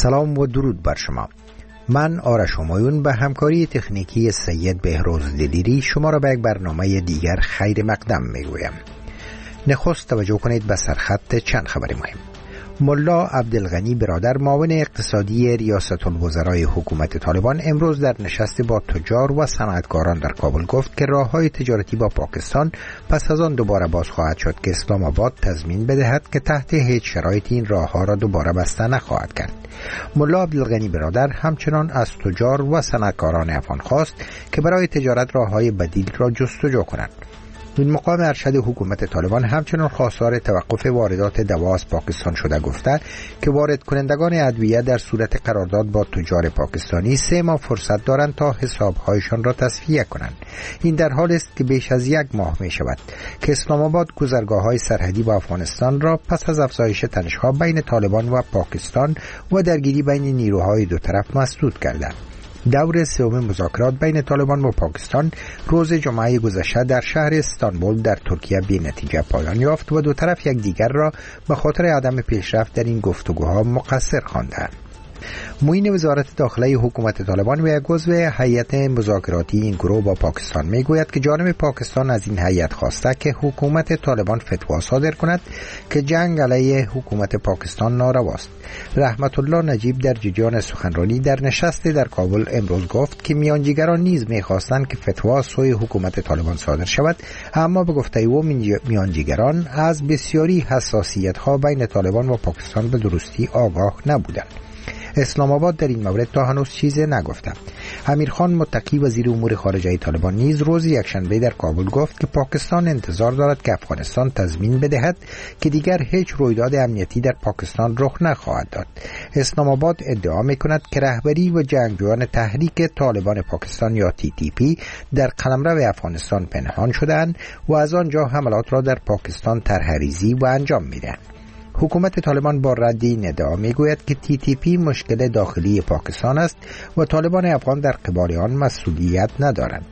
سلام و درود بر شما. من آرش همایون به همکاری تکنیکی سید بهروز دلیری شما را به یک برنامه دیگر خیر مقدم میگویم. نخست توجه کنید به سرخط چند خبر مهم. ملا عبدالغنی برادر معاون اقتصادی ریاست الوزرای حکومت طالبان امروز در نشست با تجار و صنعتکاران در کابل گفت که راه‌های تجارتی با پاکستان پس از آن دوباره باز خواهد شد که اسلام آباد تضمین بدهد که تحت هیچ شرایطی این راه‌ها را دوباره بسته نخواهد کرد. ملا عبدالغنی برادر همچنان از تجار و صنعتکاران افغان خواست که برای تجارت راه‌های بدیل را جستجو کنند. این مقام ارشد حکومت طالبان همچنان خواستار توقف واردات دوا از پاکستان شده گفته که وارد کنندگان ادویه در صورت قرارداد با تجار پاکستانی 3 ماه فرصت دارند تا حسابهایشان را تصفیه کنند. این در حال است که بیش از 1 ماه می شود که اسلام آباد گذرگاه‌های سرحدی با افغانستان را پس از افزایش تنش‌ها بین طالبان و پاکستان و درگیری بین نیروهای دو طرف مسدود کرده. دور سوم مذاکرات بین طالبان و پاکستان روز جمعه گذشته در شهر استانبول در ترکیه بی نتیجه پایان یافت و دو طرف یکدیگر را به خاطر عدم پیشرفت در این گفتگوها مقصر خواندند. معین وزارت داخله حکومت طالبان و یک عضو هیئت مذاکراتی این گروه با پاکستان میگوید که جانب پاکستان از این هیئت خواسته که حکومت طالبان فتوا صادر کند که جنگ علیه حکومت پاکستان نارواست. رحمت الله نجیب در جریان سخنرانی در نشست در کابل امروز گفت که میانجیگران نیز میخواستند که فتوا سوی حکومت طالبان صادر شود، اما به گفته او میانجیگران از بسیاری حساسیت‌ها بین طالبان و پاکستان به درستی آگاه نبودند. اسلام آباد در این مورد تا هنوز چیزی نگفته. امیرخان متقی وزیر امور خارجه طالبان نیز روز یکشنبه در کابل گفت که پاکستان انتظار دارد که افغانستان تضمین بدهد که دیگر هیچ رویداد امنیتی در پاکستان رخ نخواهد داد. اسلام آباد ادعا می‌کند که رهبری و جنگجویان تحریک طالبان پاکستان یا TTP در قلمرو افغانستان پنهان شدند و از آنجا حملات را در پاکستان طرح‌ریزی و انجام می‌دهند. حکومت طالبان با رد این ادعا میگوید که TTP مشکل داخلی پاکستان است و طالبان افغان در قبال آن مسئولیت ندارند.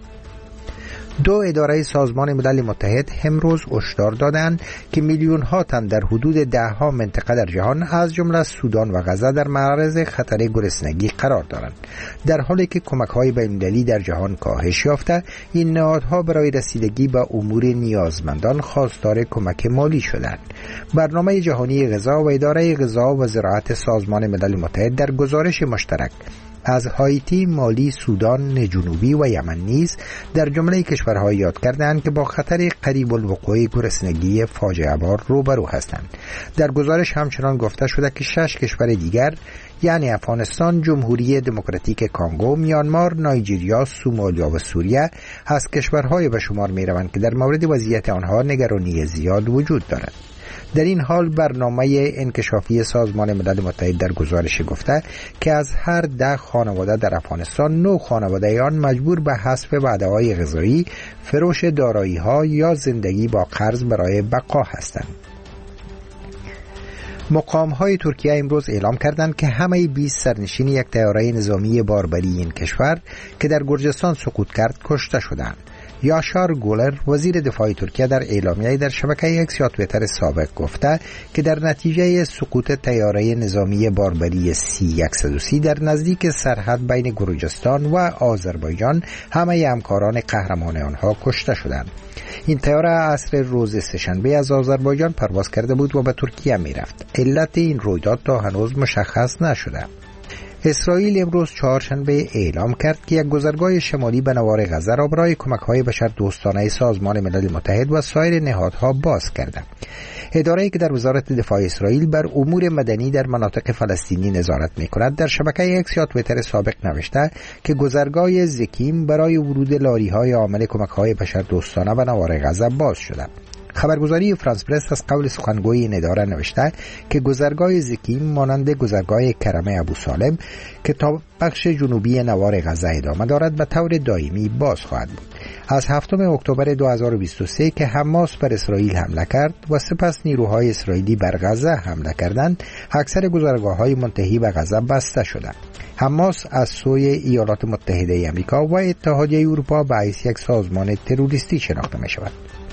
2 اداره سازمان ملل متحد امروز هشدار دادند که میلیون ها تن در حدود 10 منطقه در جهان از جمله سودان و غزه در معرض خطر گرسنگی قرار دارند. در حالی که کمک‌های بین‌المللی در جهان کاهش یافته، این نهادها برای رسیدگی به امور نیازمندان خواستار کمک مالی شدند. برنامه جهانی غذا و اداره غذا و زراعت سازمان ملل متحد در گزارش مشترک از هایتی، مالی، سودان جنوبی و یمن نیز در جمله کشورهای یاد کردند که با خطر قریب الوقوع گرسنگی فاجعه بار روبرو هستند. در گزارش همچنان گفته شده که 6 کشور دیگر یعنی افغانستان، جمهوری دموکراتیک کانگو، میانمار، نایجریا، سومالیا و سوریه از کشورهای به شمار می روند که در مورد وضعیت آنها نگرانی زیاد وجود دارد. در این حال برنامه انکشافی سازمان ملل متحد در گزارش گفته که از هر 10 خانواده در افغانستان 9 خانواده آن مجبور به حذف وعده‌های غذایی، فروش دارایی‌ها یا زندگی با قرض برای بقا هستند. مقام‌های ترکیه امروز اعلام کردند که همه 20 سرنشین یک طیاره نظامی باربری این کشور که در گرجستان سقوط کرد کشته شدند. یاشار گولر وزیر دفاع ترکیه در اعلامیه‌ای در شبکه اکس یا توییتر سابق گفته که در نتیجه سقوط طیاره نظامی باربری C-130 در نزدیک سرحد بین گرجستان و آذربایجان همه همکاران قهرمان آنها کشته شدند. این طیاره عصر روز سه‌شنبه از آذربایجان پرواز کرده بود و به ترکیه می‌رفت. علت این رویداد تا هنوز مشخص نشده. اسرائیل امروز چهارشنبه اعلام کرد که یک گذرگاه شمالی به نوار غزه را برای کمک‌های بشردوستانه سازمان ملل متحد و سایر نهادها باز کرده. اداره‌ای که در وزارت دفاع اسرائیل بر امور مدنی در مناطق فلسطینی نظارت می‌کند در شبکه اکس یا توییتر سابق نوشته که گذرگاه زکیم برای ورود لاری‌های عامل کمک‌های بشردوستانه به نوار غزه باز شده. خبرگزاری فرانس پرس از قول سخنگوی این اداره نوشته که گذرگاه زکیم مانند گذرگاه کرم ابو سالم که تا بخش جنوبی نوار غزه ادامه دارد به طور دائمی باز خواهد بود. از 7 اکتبر 2023 که حماس بر اسرائیل حمله کرد و سپس نیروهای اسرائیلی بر غزه حمله کردند، اکثر گذرگاه‌های منتهی به غزه بسته شدند. حماس از سوی ایالات متحده آمریکا و اتحادیه اروپا به حیث یک سازمان تروریستی شناخته می شود.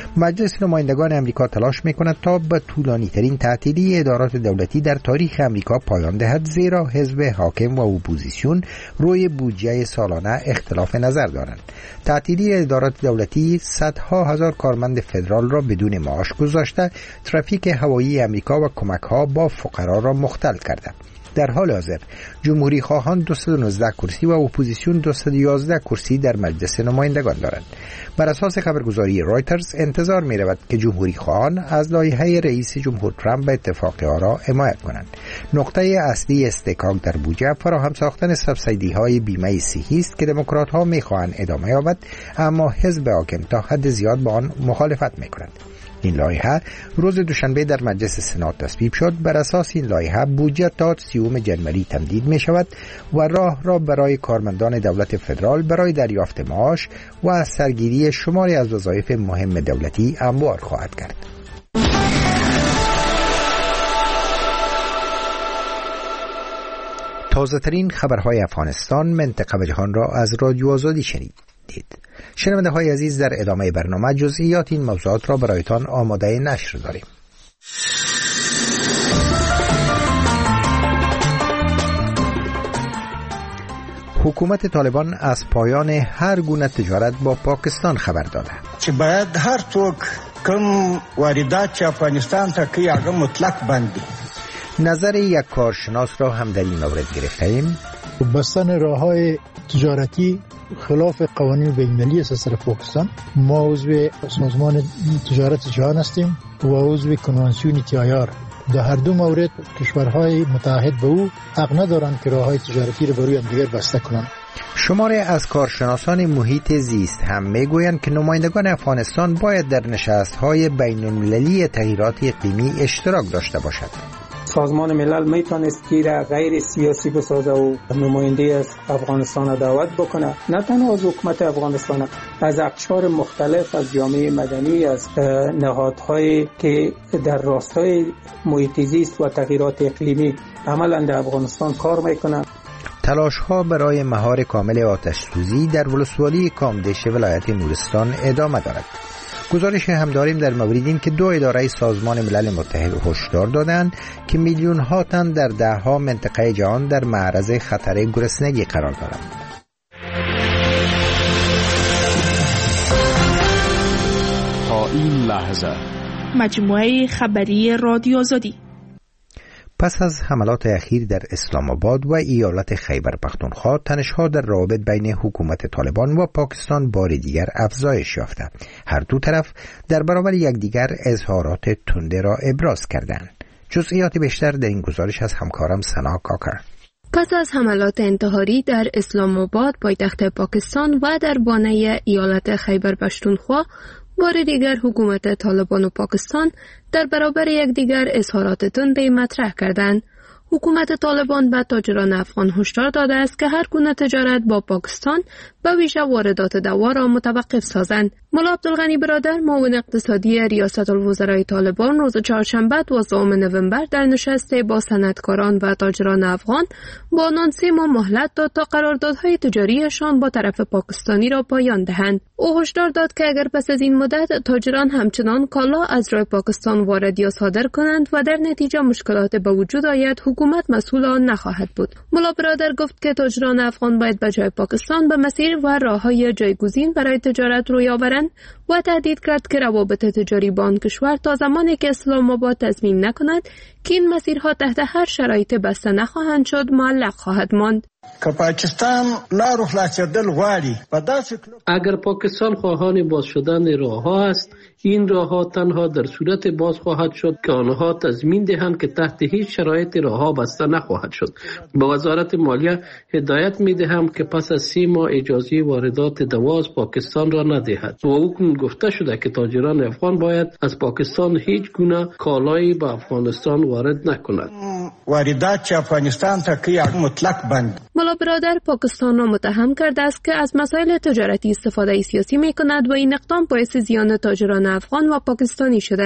مجلس نمایندگان امریکا تلاش میکند تا به طولانی ترین تعطیلی ادارات دولتی در تاریخ امریکا پایان دهد، زیرا حزب حاکم و اپوزیسیون روی بودجه سالانه اختلاف نظر دارند. تعطیلی ادارات دولتی صدها هزار کارمند فدرال را بدون معاش گذاشته، ترافیک هوایی امریکا و کمک‌ها با فقرا را مختل کرده. در حال حاضر جمهوری خواهان 219 کرسی و اپوزیسیون 211 کرسی در مجلس نمایندگان دارند. بر اساس خبرگزاری رایترز انتظار می رود که جمهوری خواهان از لایحه رئیس جمهور ترامپ به اتفاق آرا حمایت کنند. نقطه اصلی استحقاق در بودجه فراهم ساختن سبسیدی های بیمه صحی است که دموکرات ها می خواهند ادامه یابد، اما حزب حاکم تا حد زیاد با آن مخالفت می کنند. این لایحه روز دوشنبه در مجلس سنا تصویب شد. بر اساس این لایحه بودجه تا 30 جنوری تمدید می شود و راه را برای کارمندان دولت فدرال برای دریافت معاش و سرگیری شماری از وظایف مهم دولتی هموار خواهد کرد. تازه ترین خبرهای افغانستان، منطقه و جهان را از رادیو آزادی شنیدید. شنونده های عزیز، در ادامه برنامه جزئیات این موضوعات را برایتان آماده نشر داریم. حکومت طالبان از پایان هر گونه تجارت با پاکستان خبر داده چې باید هر څوک کوم واردات چې افغانستان ته کوي هغه مطلق بندي. نظر یک کارشناس را هم در این مورد گرفتیم. بستن راه‌های تجارتی خلاف قوانین بین‌المللی است از طرف پاکستان. ما عضو سازمان تجارت جهان هستیم و عضو کنوانسیون TIR. در هر دو مورد کشورهای متحد به او حق ندارند که راه‌های تجارتی را بروی همدیگر بسته کنند. شماره از کارشناسان محیط زیست هم میگویند که نمایندگان افغانستان باید در نشست‌های بین‌المللی تغییرات اقلیمی اشتراک داشته باشد. سازمان ملل میتونست که را غیر سیاسی بسازه و نماینده از افغانستان دعوت بکنه، نه تنها از حکومت افغانستان، از اقشار مختلف، از جامعه مدنی، از نهادهایی که در راستای محیط زیست و تغییرات اقلیمی عملا در افغانستان کار میکنه. تلاش‌ها برای مهار کامل آتش‌سوزی در ولسوالی کامدش ولایت نورستان ادامه دارد. گزارش هم داریم در مورد این که 2 اداره سازمان ملل متحد هشدار دادند که میلیون‌ها تن در ده‌ها منطقه جهان در معرض خطر گرسنگی قرار دارند. تا این لحظه مجموعه خبری رادیو آزادی. پس از حملات اخیر در اسلام آباد و ایالت خیبر پختونخوا، تنش‌ها در روابط بین حکومت طالبان و پاکستان بار دیگر افزایش یافته. هر دو طرف در برابر یکدیگر اظهارات تنده را ابراز کردند. جزئیات بیشتر در این گزارش از همکارم سنا کاکر. پس از حملات انتحاری در اسلام آباد پایتخت پاکستان و در بانه ایالت خیبر پختونخوا، بار دیگر حکومت طالبان و پاکستان در برابر یکدیگر اظهارات تندی مطرح کردند. حکومت طالبان به تاجران افغان هشدار داده است که هر گونه تجارت با پاکستان به ویژه واردات دوا را متوقف سازند. ملا عبدالغنی برادر، معاون اقتصادی ریاست الوزرای طالبان، روز چهارشنبه 12 نوامبر در نشستی با صنعتکاران و تاجران افغان با آنان 3 ماه مهلت داد تا قراردادهای تجاریشان با طرف پاکستانی را پایان دهند. او هشدار داد که اگر پس از این مدت تاجران همچنان کالا از راه پاکستان وارد یا صادر کنند و در نتیجه مشکلات به وجود آید، حکومت مسئول آن نخواهد بود. ملا برادر گفت که تاجران افغان باید به جای پاکستان به مسیر و راههای جایگزین برای تجارت روی آورند و تهدید کرد که روابط تجاری با آن کشور تا زمانی که اسلام آباد تضمین نکند که این مسیرها تحت هر شرایط بسته نخواهند شد معلق خواهد ماند. که پاکستان لارو خلاصیدل غواړي اگر پاکستان خواهان باز شدن راه‌ها است، این راه‌ها تنها در صورت باز خواهد شد که آنها تضمین دهند که تحت هیچ شرایط راه‌ها بسته نخواهد شد. به وزارت مالیه هدایت می‌دهم که پس از 3 ماه اجازه واردات دوا از پاکستان را ندهد. و حکم گفته شده که تاجران افغان باید از پاکستان هیچ گونه کالایی به افغانستان وارد نکنند. واردات چې افغانستان ته کوي مطلق بند. ملا برادر پاکستان را متهم کرده است که از مسائل تجارتی استفاده سیاسی می‌کند و این اقدام باعث زیان تاجران افغان و پاکستانی شده است.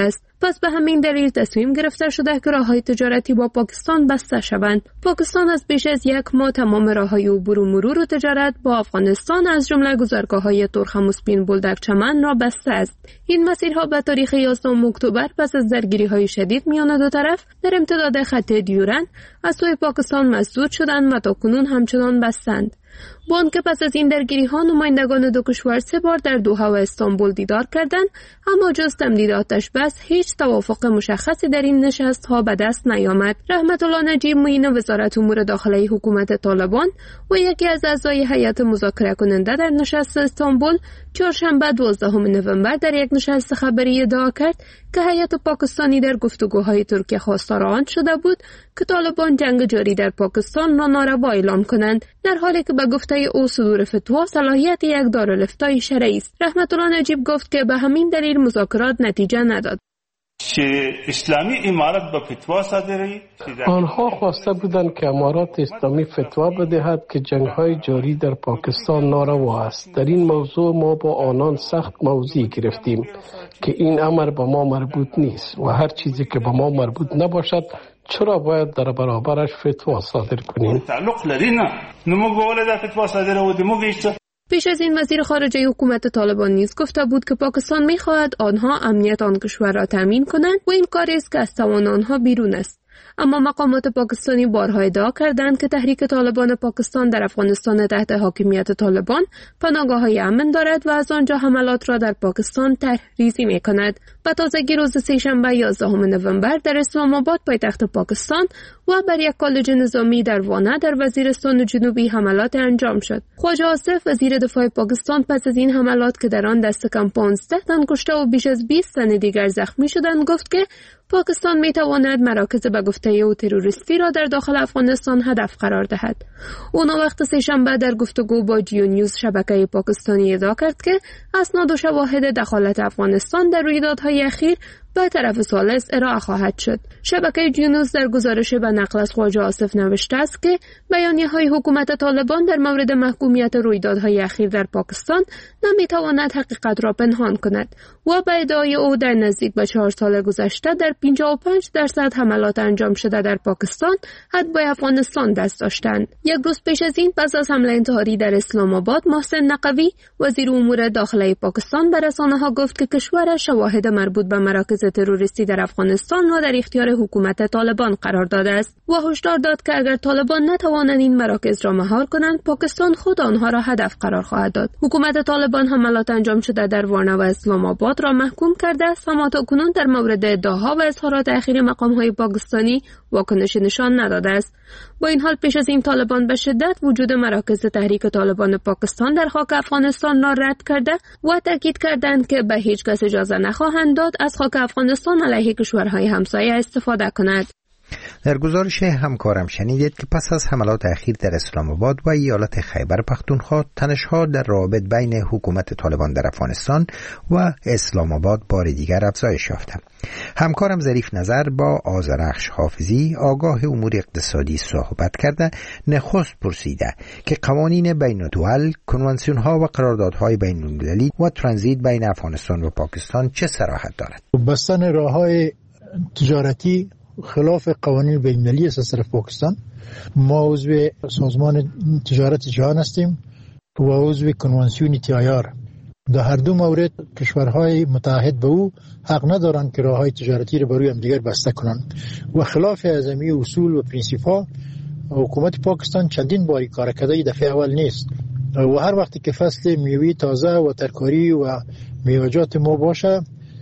پس به همین دلیل تصمیم گرفته شده که راههای تجارتی با پاکستان بسته شوند. پاکستان از بیش از 1 ماه تمام راههای عبور و مرور و تجارت با افغانستان از جمله گذرگاه‌های ترخم بین بولدک چمن را بسته است. این مسیرها به تاریخ 11 اکتبر پس از درگیری‌های شدید میان دو طرف در امتداد خط دیورند از سوی پاکستان مسدود شدند و تاکنون همچنان بستند. با آنکه پس از این درگیری‌ها نمایندگان دو کشور 3 بار در دوحه و استانبول دیدار کردند، اما جز تمدید آتش بس هیچ توافق مشخصی در این نشست‌ها به دست نیامد. رحمت الله نجیب معین وزارت امور داخلی حکومت طالبان و یکی از اعضای هیئت مذاکره کننده در نشست استانبول چهارشنبه 12 نوامبر در یک نشست خبری ادعا کرد که هیئت پاکستانی در گفتگوهای ترکیه خواستار آن شده بود که طالبان جنگ جاری در پاکستان را ناروا اعلام کنند، در حالی که به گفته او صدور فتوا صلاحیت یک دارالفتای شرعی است. رحمت الله نجیب گفت که به همین دلیل مذاکرات نتیجه نداد. اسلامی امارت به فتوا صادری، آنها خواسته بودند که امارات اسلامی فتوا بدهد که جنگ‌های جاری در پاکستان ناروا است. در این موضوع ما با آنان سخت موضع گرفتیم که این امر به ما مربوط نیست و هر چیزی که به ما مربوط نباشد چرا باید در برابرش فتوا صادر کنیم؟ تعلق لري نه نمو گوله در فتوا صادر و دموگیشت. پیش از این وزیر خارجه حکومت طالبان نیز گفته بود که پاکستان می‌خواهد آنها امنیت آن کشور را تامین کنند و این کاری است که از توان آنها بیرون است. اما مقامات پاکستانی بارها ادعا کردند که تحریک طالبان پاکستان در افغانستان تحت حاکمیت طالبان پناهگاه‌های امن دارد و از آنجا حملات را در پاکستان طرح‌ریزی می‌کند. به تازگی روز سه‌شنبه 11 نوامبر در اسلام آباد پایتخت پاکستان و بر یک کالج نظامی در وانه در وزیرستان جنوبی حملات انجام شد. خواجه آصف وزیر دفاع پاکستان پس از این حملات که در آن دست کم 15 تن کشته و بیش از 20 تن دیگر زخمی شدند گفت که پاکستان میتواند مراکز به گفته او تروریستی را در داخل افغانستان هدف قرار دهد. اون وقت سه‌شنبه در گفتگو با جیو نیوز شبکه پاکستانی ادعا کرد که اسناد و شواهد دخالت افغانستان در رویدادهای اخیر به طرف ثالث ارائه خواهد شد. شبکه جیو نیوز در گزارش به نقل از خواجه آصف نوشته است که بیانیه‌های حکومت طالبان در مورد محکومیت رویدادهای اخیر در پاکستان نمیتواند حقیقت را پنهان کند و به ادعای او در نزدیک به 4 سال گذشته در 55% حملات انجام شده در پاکستان حدبای افغانستان دست داشتند. یک روز پیش از این پس از حمله انتحاری در اسلام آباد محسن نقوی وزیر امور داخلی پاکستان به رسانه‌ها گفت که کشورش شواهد مربوط به مراکز تروریستی در افغانستان را در اختیار حکومت طالبان قرار داده است و هشدار داد که اگر طالبان نتوانند این مراکز را مهار کنند پاکستان خود آنها را هدف قرار خواهد داد. حکومت طالبان حملات انجام شده در وانه و اسلام آباد را محکوم کرده است اما تاکنون در مورد ادعاها و اظهارات اخیر مقام‌های پاکستانی واکنش نشان نداده است. با این حال پیش از این طالبان به شدت وجود مراکز تحریک طالبان پاکستان در خاک افغانستان را رد کرده و تاکید کردند که به هیچ کس اجازه نخواهند داد از خاک افغانستان علیه کشورهای همسایه استفاده کند. در گزارش همکارم شنیدید که پس از حملات اخیر در اسلام آباد و ایالت خیبر پختونخوا تنش‌ها در روابط بین حکومت طالبان در افغانستان و اسلام آباد بار دیگر افزایش یافت. همکارم ظریف نظر با آذرخش حافظی آگاه امور اقتصادی صحبت کرده نخست پرسیده که قوانین بین الدول، کنوانسیون‌ها و قراردادهای بین المللی و ترانزیت بین افغانستان و پاکستان چه صراحت دارد؟ بستن راه‌های تجارتی خلاف قوانین بین‌المللی است از طرف پاکستان. ما عضو سازمان تجارت جهان هستیم و عضو کنوانسیون TIR. در هر دو مورد کشورهای متحد به او حق ندارند که راههای تجارتی را بروی همدیگر بسته کنند و خلاف اعظمی اصول و پرینسیپ‌ها حکومت پاکستان چندین باری کار کرده، دفعه اول نیست و هر وقتی که فصل میوه تازه و ترکاری و میوه‌جات ما باشه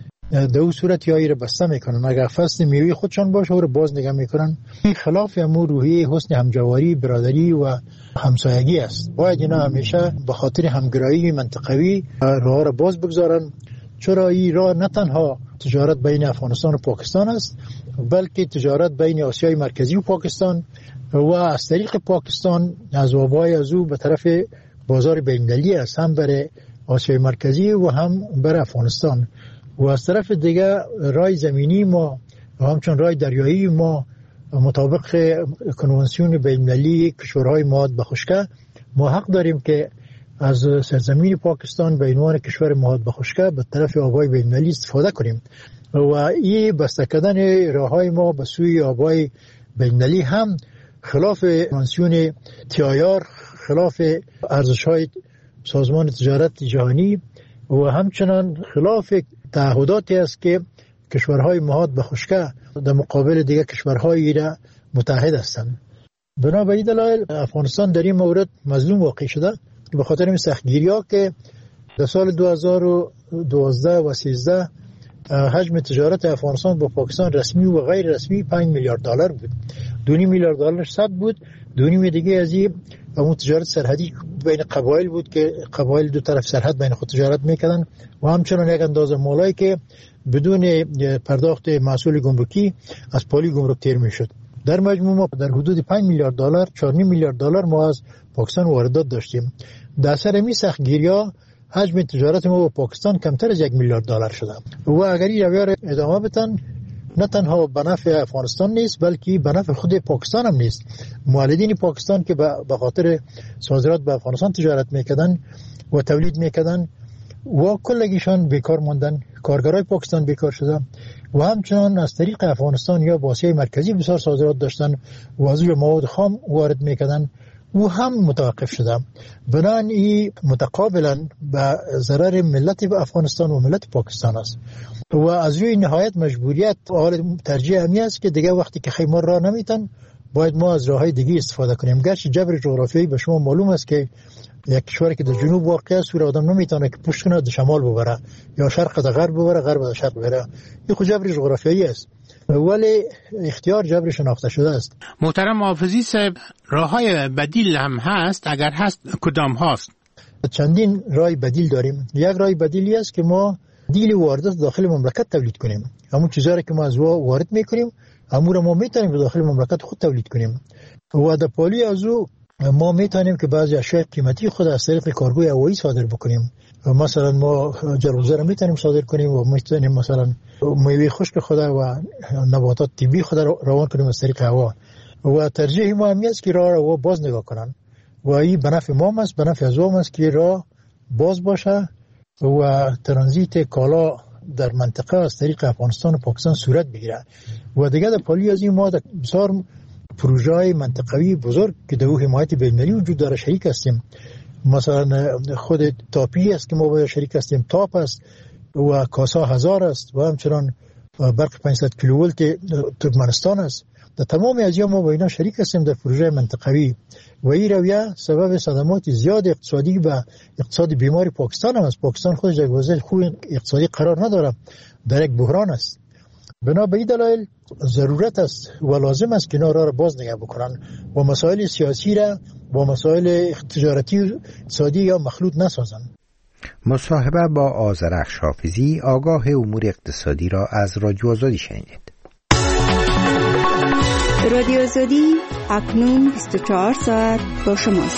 در اون صورت یایی را بسته میکنن. اگر فصل میوه خودشان باشه او را باز نگه میکنن. این خلاف امور روحیه حسن همجواری، برادری و همسایگی است. باید اینا همیشه به خاطر همگرایی منطقوی راه را باز بگذارن، چرا این راه نه تنها تجارت بین افغانستان و پاکستان است بلکه تجارت بین آسیای مرکزی و پاکستان و از طریق پاکستان از وابای از او به طرف بازار بین‌المللی است، هم برای آسیای مرکزی و هم برای افغانستان. و از طرف دیگه رای زمینی ما و همچون رای دریایی ما مطابق کنوانسیون بین‌المللی کشورهای مواد به خشکه ما حق داریم که از سرزمین پاکستان به عنوان کشور مهاد به خشکی به طرف آبهای بین‌المللی استفاده کنیم و این بسته کردن راههای ما به سوی آبهای بین‌المللی هم خلاف کنوانسیون تیایار، خلاف ارزش‌های سازمان تجارت جهانی و همچنان خلاف تعهداتی است که کشورهای مهاد به خشکی در مقابل دیگر کشورهایی را متحد هستند. بنابراین دلایل افغانستان در این مورد مظلوم واقع شده به خاطر این سختگیری‌ها که در سال 2012 و 13 حجم تجارت افغانستان با پاکستان رسمی و غیر رسمی 5 میلیارد دلار بود. 2.5 میلیارد دلار صد بود. 2.5 دیگه از این اون تجارت سرحدی بین قبایل بود که قبایل دو طرف سرحد بین خود تجارت میکردن و همچنان یک اندازه مالایی که بدون پرداخت محصول گمرکی از پلی گمرک تیر میشد. در مجموع ما در حدود 5 میلیارد دلار 4.5 میلیارد دلار ما از پاکستان واردات داشتیم. در اثر این سختگیری‌ها حجم تجارت ما با پاکستان کمتر از 1 میلیارد دلار شده و اگر این رویه را ادامه بدن نه تنها به نفع افغانستان نیست بلکه به نفع خود پاکستان هم نیست. مولدین پاکستان که به خاطر صادرات به افغانستان تجارت میکردن و تولید میکردن و کلگیشان بیکار ماندن، کارگرای پاکستان بیکار شدن و همچنان از طریق افغانستان یا آسیای مرکزی بسیار صادرات داشتن و از اون مواد خام وارد میکردن و هم متوقف شده. بنابراین متقابلا به ضرر ملت افغانستان و ملت پاکستان است و از روی نهایت مجبوریت ترجیح همی است که دیگه وقتی که خیمار راه نمیتن باید ما از راههای دیگه استفاده کنیم. گرچه جبر جغرافیایی به شما معلوم است که یک کشوری که در جنوب واقع است و آدم نمیتونه که پشت کنه در شمال ببره یا شرق در غرب ببره، غرب در شرق ببره. این خود جبر جغرافیایی است ولی اختیار جبر شناخته شده است. محترم محافظی صاحب، راههای بدیل هم هست؟ اگر هست کدام هاست؟ چندین راه بدیل داریم. یک راه بدیلی است که ما دیل واردات داخل مملکت تولید کنیم. همون چیزایی که ما از وارد میکنیم همون رو ما میتونیم داخل مملکت خود تولید کنیم و در پالی از او ما میتونیم که بعضی اشیاء قیمتی خود از طریق کارگوی هوایی صادر بکنیم. مثلا ما جلوزه را میتونیم صادر کنیم و میتونیم مثلا میوه خشک خود و نباتات طبیعی خود روان کنیم از طریق هوا و ترجیح ما همی است که راه را باز نگاه کنن و این به نفع ما است، به نفع از ما است که راه باز باشه و ترانزیت کالا در منطقه از طریق افغانستان و پاکستان صورت بگیره و دیگه در پالی از این ما بسیار پروژه‌های منطقوی بزرگ که در حمایت بین‌المللی وجود داره شریک هستیم. مثلا خود تاپی است که ما باید شریک هستیم، تاپ است و کاسا 1000 است و همچنان برق 500 کیلوولت ترکمنستان است. در تمام ازیا ما با اینا شریک هستیم در پروژه منطقوی و این رویه سبب صدمات زیاد اقتصادی و اقتصاد بیماری پاکستان هم است. پاکستان خودش در وضع خوب اقتصادی قرار نداره، در یک بحران است. بنا به این دلایل ضرورت است و لازم است که اینا را باز نگاه بکنن و مسائل سیاسی را با مسائل تجارتی و اقتصادی یا مخلوط نسازن. مصاحبه با آذرخش حافظی، آگاه امور اقتصادی را از رادیو آزادی شنیدید. رادیو آزادی اکنون 24 ساعت با شماست.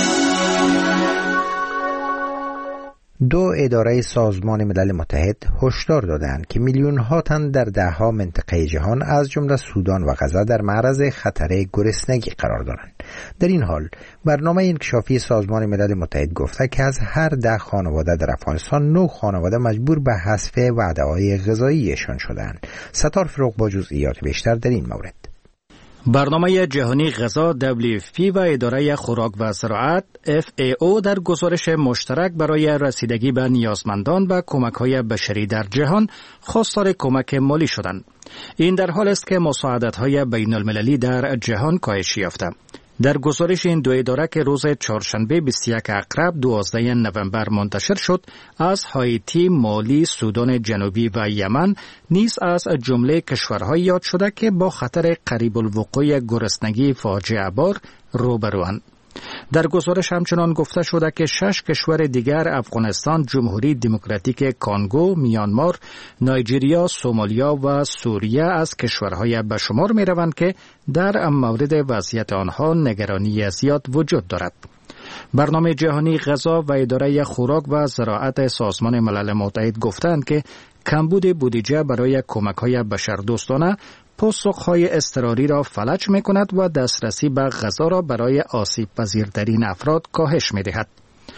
دو اداره سازمان ملل متحد هشدار دادند که میلیون‌ها تن در ده‌ها منطقه جهان از جمله سودان و غزه در معرض خطر گرسنگی قرار دارند. در این حال برنامه انکشافی سازمان ملل متحد گفته که از هر 10 خانواده در افغانستان 9 خانواده مجبور به حذف وعده‌های غذاییشان شدند. ستار فروغ با جزئیات بیشتر در این مورد. برنامه جهانی غذا WFP و اداره خوراک و زراعت FAO در گزارش مشترک برای رسیدگی به نیازمندان و کمک‌های بشری در جهان خواستار کمک مالی شدند. این در حال است که مساعدت‌های بین‌المللی در جهان کاهش یافته. در گزارش این دو اداره که روز چهارشنبه 21 عقرب 12 نوامبر منتشر شد، از هایتی، مالی، سودان جنوبی و یمن نیز از جمله کشورهایی یاد شده که با خطر قریب الوقوع گرسنگی فاجعه بار روبروند. در گزارش همچنان گفته شده که 6 کشور دیگر افغانستان، جمهوری دموکراتیک کانگو، میانمار، نایجریا، سومالیا و سوریه از کشورهای به شمار می روند که در مورد وضعیت آنها نگرانی زیاد وجود دارد. برنامه جهانی غذا و اداره خوراک و زراعت سازمان ملل متحد گفتند که کمبود بودجه برای کمک‌های بشردوستانه پاسخ‌های اضطراری را فلج می‌کند و دسترسی به غذا را برای آسیب پذیرترین افراد کاهش می‌دهد.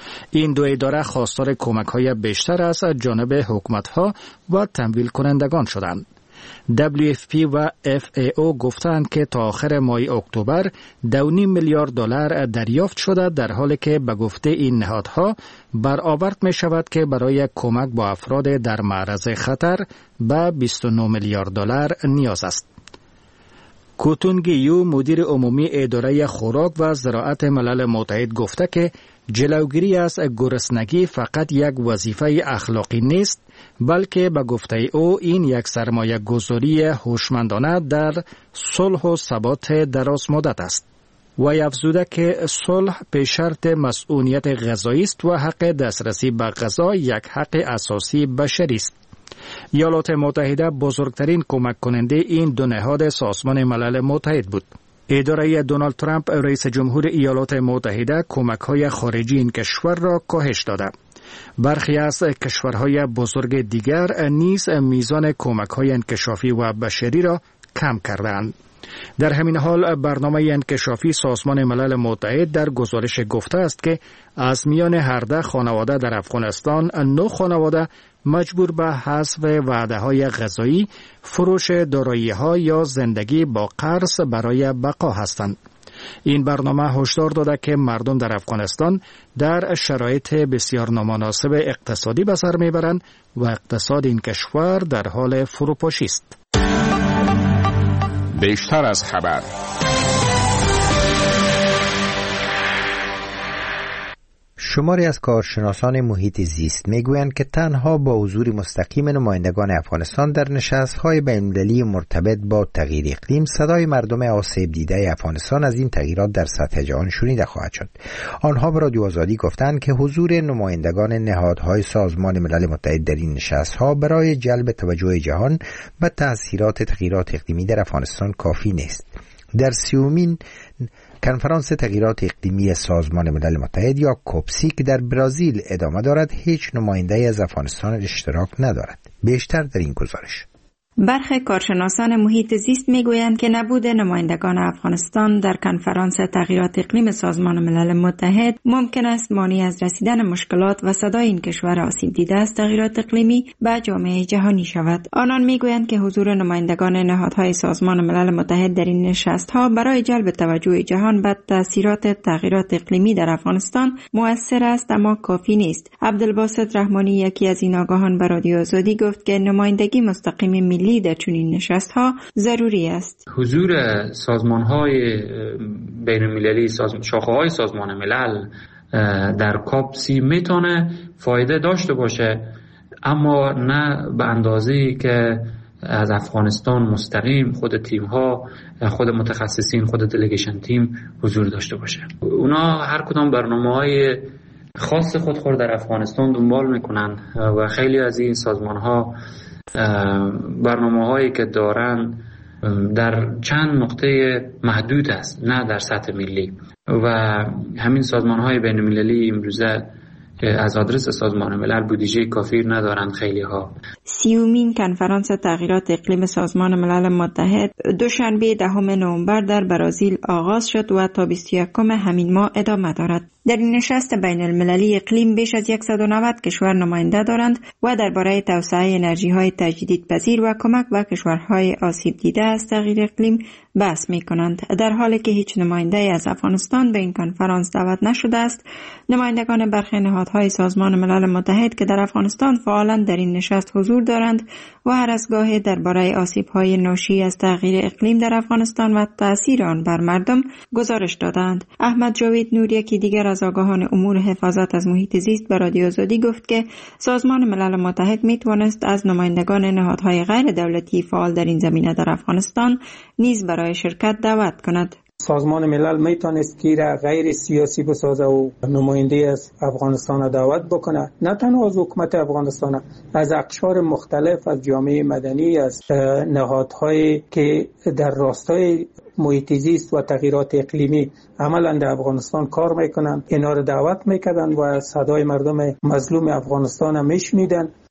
این دو اداره خواستار کمک‌های بیشتر از جانب حکومت‌ها و تمویل کنندگان شدند. WFP و FAO گفتند که تا آخر ماه اکتبر 2.5 میلیارد دلار دریافت شده، در حالی که به گفته این نهادها برآورد می شود که برای کمک با افراد در معرض خطر به 29 میلیارد دلار نیاز است. کوتونگیو مدیر عمومی اداره خوراک و زراعت ملل متحد گفته که جلوگیری از گرسنگی فقط یک وظیفه اخلاقی نیست، بلکه به گفته او این یک سرمایه گذاری هوشمندانه در صلح و ثبات دراز مدت است. و افزوده که صلح به شرط مسئولیت غذایی است و حق دسترسی به غذا یک حق اساسی بشری است. ایالات متحده بزرگترین کمک کننده این دو نهاد سازمان ملل متحد بود. اداره دونالد ترامپ رئیس جمهور ایالات متحده کمک‌های خارجی این کشور را کاهش داده. برخی از کشورهای بزرگ دیگر نیز میزان کمک‌های انکشافی و بشری را کم کردند. در همین حال برنامه انکشافی سازمان ملل متحد در گزارش گفته است که از میان 18 خانواده در افغانستان 9 خانواده مجبور به حذف وعده‌های غذایی، فروش دارایی‌ها یا زندگی با قرض برای بقا هستند. این برنامه هشدار داده که مردم در افغانستان در شرایط بسیار نامناسب اقتصادی به سر میبرند و اقتصاد این کشور در حال فروپاشی است. بیشتر از خبر. شماری از کارشناسان محیط زیست میگویند که تنها با حضور مستقیم نمایندگان افغانستان در نشست‌های بین‌المللی مرتبط با تغییر اقلیم صدای مردم آسیب دیده افغانستان از این تغییرات در سطح جهان شنیده خواهد شد. آنها به رادیو آزادی گفتند که حضور نمایندگان نهادهای سازمان ملل متحد در این نشست‌ها برای جلب توجه جهان به تأثیرات تغییرات اقلیمی در افغانستان کافی نیست. در 30مین کنفرانس تغییرات اقلیمی سازمان ملل متحد یا کوپسی که در برزیل ادامه دارد، هیچ نماینده از افغانستان اشتراک ندارد. بیشتر در این گزارش. برخی کارشناسان محیط زیست میگویند که نبود نمایندگان افغانستان در کنفرانس تغییرات اقلیم سازمان ملل متحد ممکن است مانع از رسیدن مشکلات و صدای این کشور آسیب دیده از تغییرات اقلیمی به جامعه جهانی شود. آنان میگویند که حضور نمایندگان نهادهای سازمان ملل متحد در این نشست‌ها برای جلب توجه جهان به تاثیرات تغییرات اقلیمی در افغانستان مؤثر است اما کافی نیست. عبدالباسط رحمانی، یکی از این آگاهان، به رادیو آزادی گفت که نمایندگی مستقیم ملی در چنین نشست‌ها ضروری است. حضور سازمان‌های بین‌المللی، شاخه‌های سازمان ملل در کاپ 30 میتونه فایده داشته باشه، اما نه به اندازه‌ای که از افغانستان مستقیم خود تیم‌ها، خود متخصصین، خود دلیگیشن تیم حضور داشته باشه. اونا هر کدام برنامه‌های خاص خود در افغانستان دنبال میکنن و خیلی از این سازمان‌ها برنامه‌هایی که دارن در چند نقطه محدود است، نه در سطح ملی، و همین سازمان‌های بین‌المللی امروزه از آدرس سازمان ملل بودجه کافی ندارند. خیلی ها 30مین کنفرانس تغییرات اقلیم سازمان ملل متحد دوشنبه 10 نوامبر در برزیل آغاز شد و تا 21 همین ماه ادامه دارد. در این نشست بین المللی اقلیم بیش از 190 کشور نماینده دارند و درباره توسعه انرژی‌های تجدیدپذیر و کمک به کشورهای آسیب دیده از تغییر اقلیم بحث می‌کنند. در حالی که هیچ نماینده از افغانستان به این کنفرانس دعوت نشده است، نمایندگان برخی نهادهای سازمان ملل متحد که در افغانستان فعالاً در این نشست حضور دارند و هر از گاهی درباره آسیب‌های ناشی از تغییر اقلیم در افغانستان و تأثیر آن بر مردم گزارش دادند. احمد جاوید نور، یکی دیگر از آگاهان امور حفاظت از محیط زیست، به رادیو آزادی گفت که سازمان ملل متحد میتوانست از نمایندگان نهادهای غیر دولتی فعال در این زمینه در افغانستان نیز برای شرکت دعوت کند. سازمان ملل میتونست که را غیر سیاسی بسازه و نماینده از افغانستان دعوت بکنه، نه تنها از حکومت افغانستان، از اقشار مختلف از جامعه مدنی، از نهادهایی که در راستای محیط زیست و تغییرات اقلیمی عملا در افغانستان کار میکنن، اینا رو دعوت میکردن و صدای مردم مظلوم افغانستان هم میشنیدن.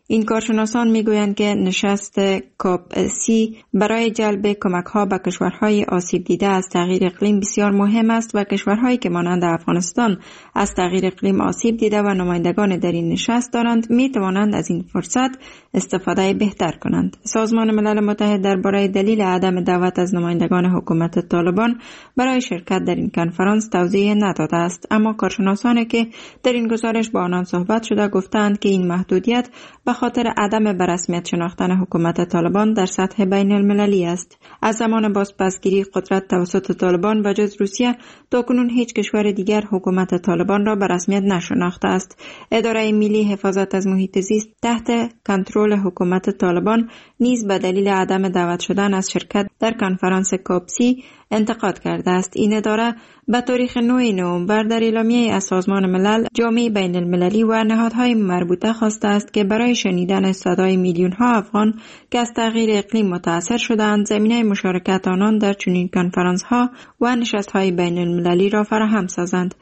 این کارشناسان میگویند که نشست کاپ 30 برای جلب کمک‌ها به کشورهای آسیب دیده از تغییر اقلیم بسیار مهم است و کشورهایی که مانند افغانستان از تغییر اقلیم آسیب دیده و نمایندگان در این نشست دارند میتوانند از این فرصت استفاده بهتر کنند. سازمان ملل متحد درباره دلیل عدم دعوت از نمایندگان حکومت طالبان برای شرکت در این کنفرانس توضیح نداده است، اما کارشناسانی که در این گزارش با آنان صحبت شده گفتند که این محدودیت به خاطر عدم برسمیت شناختن حکومت طالبان در سطح بین المللی است. از زمان بازپسگیری قدرت توسط طالبان و جز روسیه تاکنون هیچ کشور دیگر حکومت طالبان را به رسمیت نشناخته است. اداره ملی حفاظت از محیط زیست تحت کنترل حکومت طالبان نیز به دلیل عدم دعوت شدن از شرکت در کنفرانس کاپ 30 انتقاد کرده است. این اداره به تاریخ 9 نوامبر در اعلامیه از سازمان ملل، جامعه بین المللی و نهادهای مربوطه خواسته است که برای شنیدن صدای میلیون ها افغان که از تغییر اقلیم متاثر شدند زمینه مشارکت آنان در چنین کنفرانس ها و نشست های بین المللی را فراهم سازند.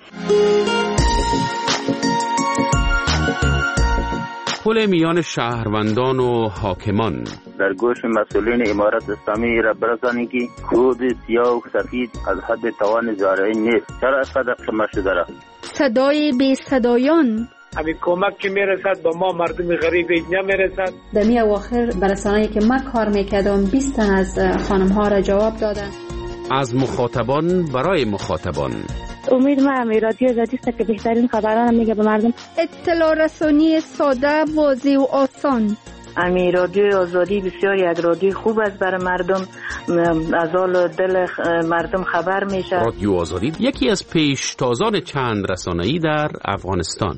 پل میان شهروندان و حاکمان در گوش مسئولین امارت اسلامی را برسانید که کود سیاه و سفید از حد توان زارعین نیست. چرا اسقدر شما شده را؟ صدای بی صدایان همین کمک که میرسد با ما مردم غریب نمیرسد. دمی اواخر برسانه‌ای که من کار میکردم 20 تن از خانم ها را جواب دادن. از مخاطبان برای مخاطبان. امید ما رادیو آزادی است که بهترین خبران میگه به مردم. اطلاع رسانی ساده، واضح و آسان. رادیو آزادی بسیار یک رادیو خوب است برای مردم، از حال دل مردم خبر میشه. رادیو آزادی یکی از پیشتازان چند رسانه‌ای در افغانستان.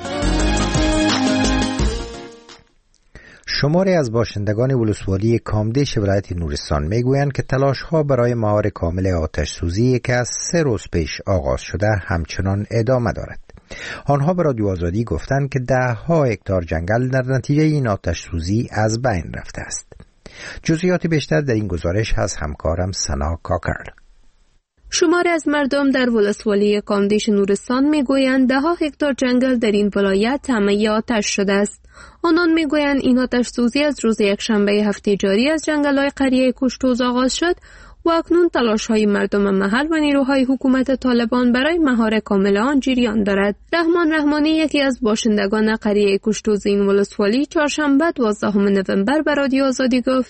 شماری از باشندگان ولسوالی کامدیش ولایت نورستان میگویند که تلاش‌ها برای مهار کامل آتش سوزی که از 3 روز پیش آغاز شده همچنان ادامه دارد. آنها به رادیو آزادی گفتند که 10,000 هکتار جنگل در نتیجه این آتش سوزی از بین رفته است. جزئیات بیشتر در این گزارش از همکارم سنا کاکر. شماری از مردم در ولسوالی کامدیش نورستان میگویند 10 هکتار جنگل در این ولایت طعمه آتش شده است. آنان میگویند این آتش سوزی از روز یکشنبه هفته جاری از جنگل‌های قریه کشتوز آغاز شد و اکنون تلاش‌های مردم محل و نیروهای حکومت طالبان برای مهار کامل آن جریان دارد. رحمان رحمانی یکی از باشندگان قریه کشتوز این ولسوالی چهارشنبه 12 نوامبر به رادیو آزادی گفت: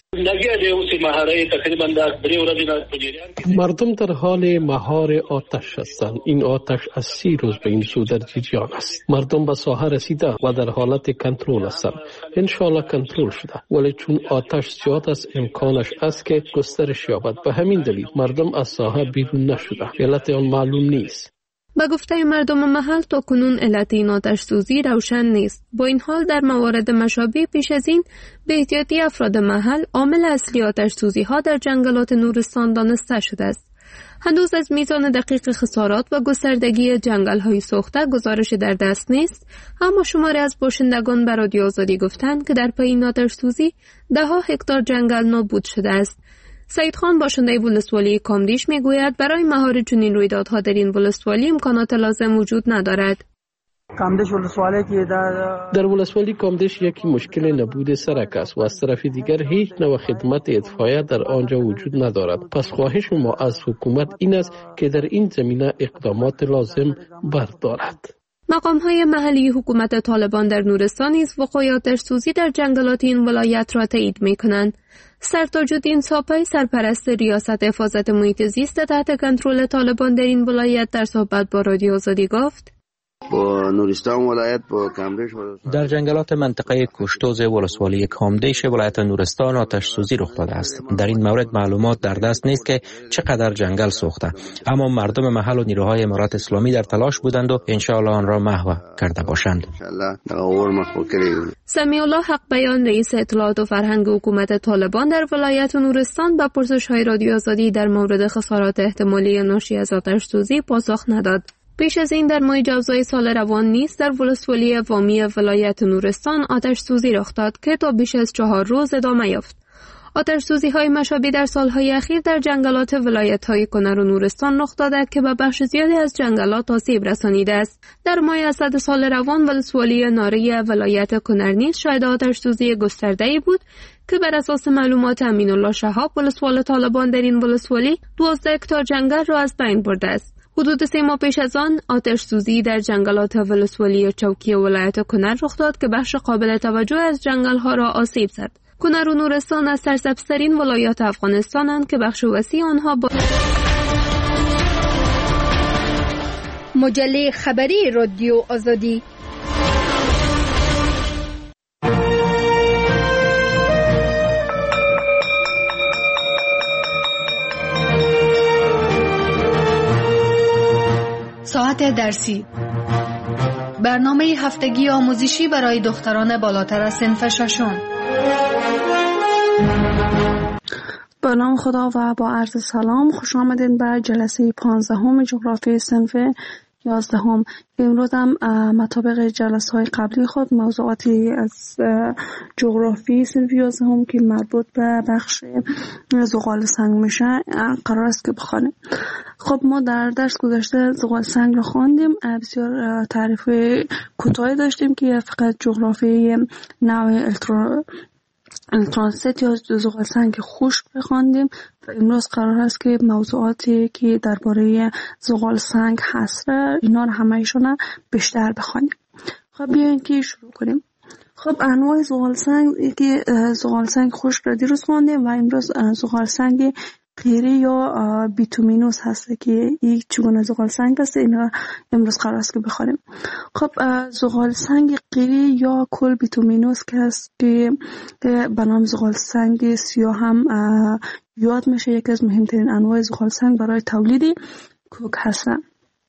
مردم در حال مهار آتش هستند. این آتش از 30 روز به این سو در جریان است. مردم به ساحه رسیده و در حالت کنترل هستند. انشالله کنترل شده، ولی چون آتش زیاد است امکانش است که گسترش یابد. به همین دلیل مردم از ساحه بیرون نشده. علت آن معلوم نیست. به گفته مردم محل تا کنون علت این آتش سوزی روشن نیست. با این حال در موارد مشابه پیش از این به احتیاطی افراد محل عامل اصلی آتش سوزی ها در جنگلات نورستان دانسته شده است. هنوز از میزان دقیق خسارات و گستردگی جنگل های سوخته گزارش در دست نیست، اما شماری از باشندگان به رادیو آزادی گفتند که در پی این آتش سوزی 10 هکتار جنگل نابود شده است. سعید خان باشنده ولسوالی کامدیش میگوید برای مهار چنین رویدادها در این ولسوالی امکانات لازم وجود ندارد. در ولسوالی کامدیش یکی مشکل نبود سرک است و از طرف دیگر هیچ نوع خدمت اطفائیه در آنجا وجود ندارد. پس خواهش ما از حکومت این است که در این زمینه اقدامات لازم بردارد. مقام‌های محلی حکومت طالبان در نورستان نیز وقوع آتش سوزی در جنگلات این ولایت را تایید می‌کنند. سرتاج‌الدین ساپای سرپرست ریاست حفاظت محیط زیست تحت کنترل طالبان در این ولایت در صحبت با رادیو آزادی گفت: با نورستان ولایت با کامدیش در جنگلات منطقه کشتوز ولسوالی کامدیش ولایت نورستان آتش سوزی رخ داده است. در این مورد معلومات در دست نیست که چقدر جنگل سوخته، اما مردم محل و نیروهای امارت اسلامی در تلاش بودند و انشاءالله آن را محو کرده باشند. سمیع الله حق بیان رئیس اطلاعات و فرهنگ حکومت طالبان در ولایت نورستان به پرسش‌های رادیو آزادی در مورد خسارات احتمالی ناشی از آتش سوزی پاسخ نداد. پیش از این در ماه جوزای سال روان نیز در ولسوالی وامی ولایت نورستان آتش سوزی رخ داد که تا بیش از 4 روز ادامه یافت. آتش‌سوزی‌های مشابه در سال‌های اخیر در جنگلات ولایت‌های کنر و نورستان رخ داده که به بخش زیادی از جنگلات آسیب رسانیده است. در ماه اسد سال روان ولسوالی ناری ولایت کنر نیز شاهد آتش‌سوزی گسترده‌ای بود که بر اساس معلومات امین الله شهاب ولسوال طالبان در این ولسوالی 12 هکتار جنگل را از بین برده است. حدود 3 ماه پیش از آن آتش‌سوزی در جنگلات ولسوالی چوکی ولایت کنر رخ داد که بخش قابل توجه از جنگل‌ها را آسیب زد. کنر و نورستان از سرسبزترین ولایات افغانستانند که بخش وسیع آنها با مجله خبری رادیو آزادی. ساعت درسی، برنامه هفتگی آموزشی برای دختران بالاتر از صنف ششم. با نام خدا و با عرض سلام، خوش آمدین به جلسه 15 جغرافی صنف 11. امروز هم مطابق جلسه های قبلی خود موضوعاتی از جغرافی صنف 11 که مربوط به بخش زغال سنگ میشه قرار است که بخوانیم. خب ما در درس گذشته زغال سنگ رو خواندیم، بسیار تعریف کوتاهی داشتیم که فقط جغرافی نوع الکترونست یا زغال سنگ خشک بخواندیم و امروز قرار است که موضوعاتی که درباره زغال سنگ هست اینا رو همه‌شون بیشتر بخوانیم. خب بیاین که شروع کنیم. خب انواع زغال سنگ که زغال سنگ خشک را دیروز خواندیم و امروز زغال سنگ قیری یا بیتومینوس هست که یک چگونه زغال سنگ است، اینا امروز قرار است که بخوانیم. خب زغال سنگ قیری یا کل بیتومینوس که هست که به نام زغال سنگ سیاه هم یاد میشه، یکی از مهمترین انواع زغال سنگ برای تولید کوک هستن.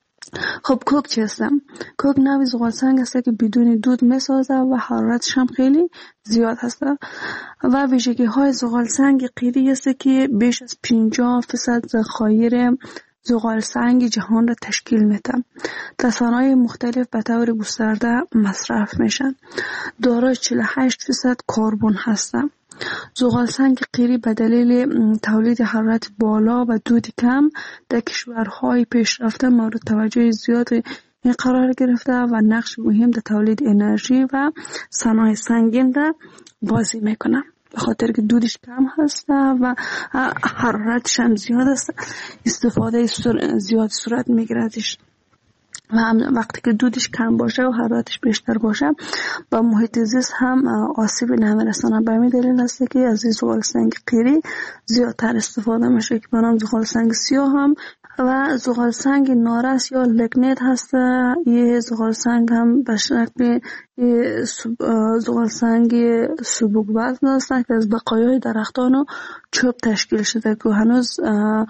خب کوک چی هست؟ کوک نوعی زغال سنگ است که بدون دود میسازه و حرارتش هم خیلی زیاد هست و ویژگی های زغال سنگ قیری است که بیش از 50% ذخایر زغال سنگ جهان را تشکیل میده. در صنایع مختلف به طور گسترده مصرف میشن. دارای 48% کربن هستند. زغال سنگ قیری به دلیل تولید حرارت بالا و دود کم در کشورهای پیشرفته مورد توجه زیاد قرار گرفته و نقش مهم در تولید انرژی و صنایع سنگین را بازی میکنه. به خاطر که دودش کم هست و حرارتش هم زیاد است، استفاده زیاد صورت میگیردش و وقتی که دودش کم باشه و حرارتش بیشتر باشه با محیط زیست هم آسیب نمیرسانه. به همین دلیل است که از زغال سنگ قیری زیادتر استفاده میشه که به نام زغال سنگ سیاه هم و زغال سنگ نارس یا لگنیت هست. یه زغال سنگ هم به شکل زغال سنگ سبک وزن است که از بقایای درختان و چوب تشکیل شده که هنوز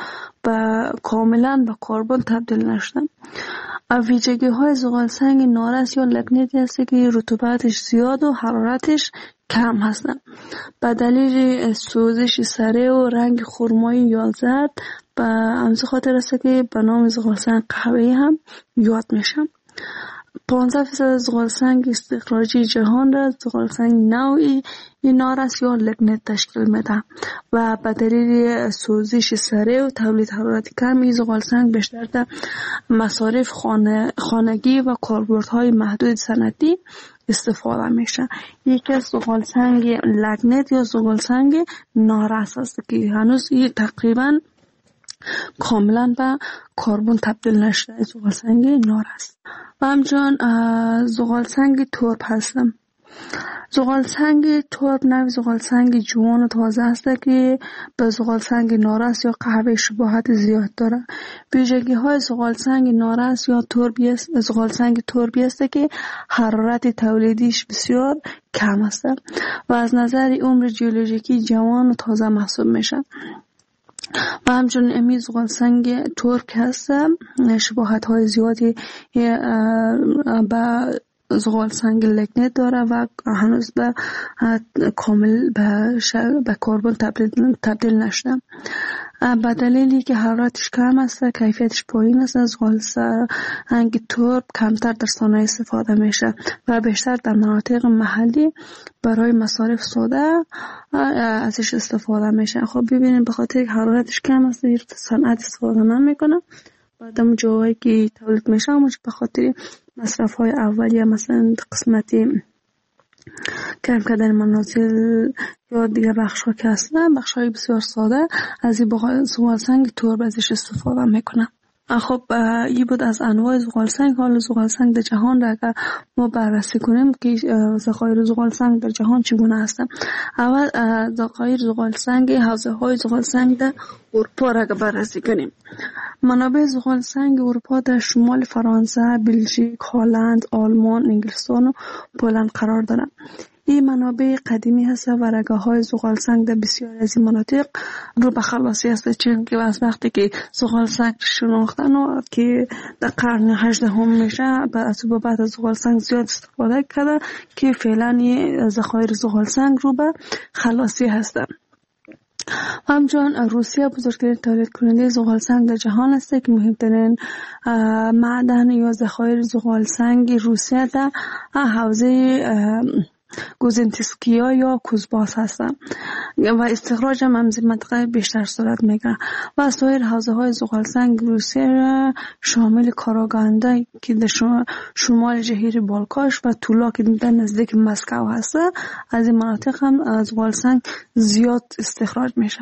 کاملا به کربن تبدیل نشدن. ویژگی های زغال سنگ نارس یا لگنیت است که رطوبتش زیاد و حرارتش کم هستن. به دلیل سوزش سریع و رنگ خرمایی یا زرد به همزه خاطر است که به نام زغال سنگ قهوه‌ای هم یاد میشن. 15% زغال سنگ استخراجی جهان را زغال سنگ نوعی نارس یا لگنیت تشکیل میده و به دلیل سوزش سریع و تولید حرارت کم این زغال سنگ بیشتر در مصارف خانگی و کاربردهای محدود صنعتی استفاده میشه. یکی از زغال سنگ لگنیت یا زغال سنگ نارس است که هنوز تقریبا کاملا به کربن تبدیل نشده. زغال سنگ نارس و همچنان زغال سنگ ترب هستم. زغال سنگ ترب نوع زغال سنگ جوان و تازه است که به زغال سنگ نارس یا قهوه شباهت زیاد داره. ویژگی های زغال سنگ نارس یا تربی است زغال سنگ تربی است که حرارت تولیدیش بسیار کم است و از نظر عمر ژئولوژیکی جوان و تازه محسوب میشه. و همچنین امی زغال سنگ ترک هست شباهت های زیادی به زغال سنگ لیگنیت داره و هنوز به کامل به کربن تبدیل نشده. به دلیلی که حرارتش کم است، کیفیتش پایین است، زغال سنگ ترب کمتر در صنایع استفاده میشه و بیشتر در مناطق محلی برای مصارف ساده ازش استفاده میشه. خب ببینید به خاطر حرارتش کم است در صنعت استفاده نمیکنه. بعدم جایی که تولید میشه همونش به خاطر مصرف های اولیه، مثلا قسمتی کم کردن منازل یا دیگه بخش ها که هستن، بخش های بسیار ساده از این زغال سنگ ترب ازش استفاده میکنه. خب این بود از انواع زغال سنگ. حالا زغال سنگ در جهان را اگر ما بررسی کنیم که ذخایر زغال سنگ در جهان چگونه هستند. اول ذخایر زغال سنگ، حوزه های زغال سنگ در اروپا را بررسی کنیم. منابع زغال سنگ اروپا در شمال فرانسه، بلژیک، هلند، آلمان، انگلستان و پولند قرار دارند. این منابع قدیمی هست و رگه‌های زغال سنگ در بسیاری از این مناطق رو به خلاصی هست، چون که از وقتی که زغال سنگ شناختن و که در قرن 18 میشه از بعد از زغال سنگ زیاد استفاده کرده که فعلا ذخایر زغال سنگ رو به خلاصی هستن. همچنین روسیه بزرگترین تولید کننده زغال سنگ در جهان است که مهمترین معدن یا ذخایر زغال سنگ روسیه در حوزه گوزنتسکیا یا کوزباس هستند و استخراج هم از منطقه بیشتر صورت میگیره و سایر حوزه های زغال سنگ روسیه شامل کاراگانده که در شمال جزیره بالکاش و تولا که در نزدیک مسکو هست، از این مناطق هم زغال سنگ زیاد استخراج میشه.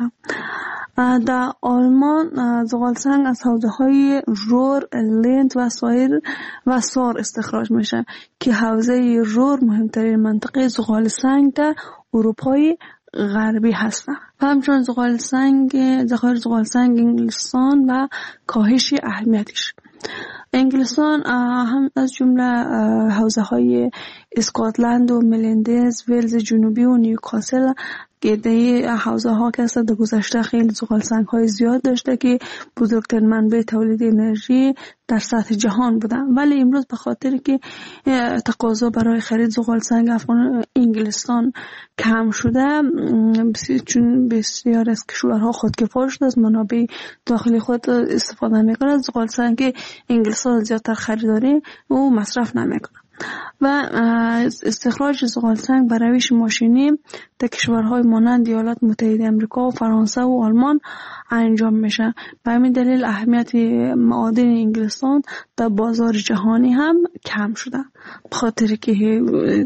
در آلمان زغال سنگ از حوزه های رور، لند و سار استخراج میشه که حوزه رور مهمترین منطقه زغال سنگ در اروپای غربی هست. همچنین ذخایر زغال سنگ انگلستان و کاهش اهمیتش. انگلستان هم از جمله حوزه های اسکاتلند و ملندز، ولز جنوبی و نیوکاسل که در حوزه ها که در گذشته خیلی زغال سنگ های زیاد داشته که بزرگترین منبع تولید انرژی در سطح جهان بودن، ولی امروز به خاطر که تقاضا برای خرید زغال سنگ انگلستان کم شده، چون بسیار از کشورها خودکفا شده از منابع داخلی خود استفاده میکنه، زغال سنگ انگلستان زیادتر خریداری و مصرف نمیکنه و استخراج زغال سنگ به روش ماشینی در کشورهای مانند ایالات متحده آمریکا و فرانسه و آلمان انجام میشه. به همین دلیل اهمیت معادن انگلستان در بازار جهانی هم کم شده، به خاطر که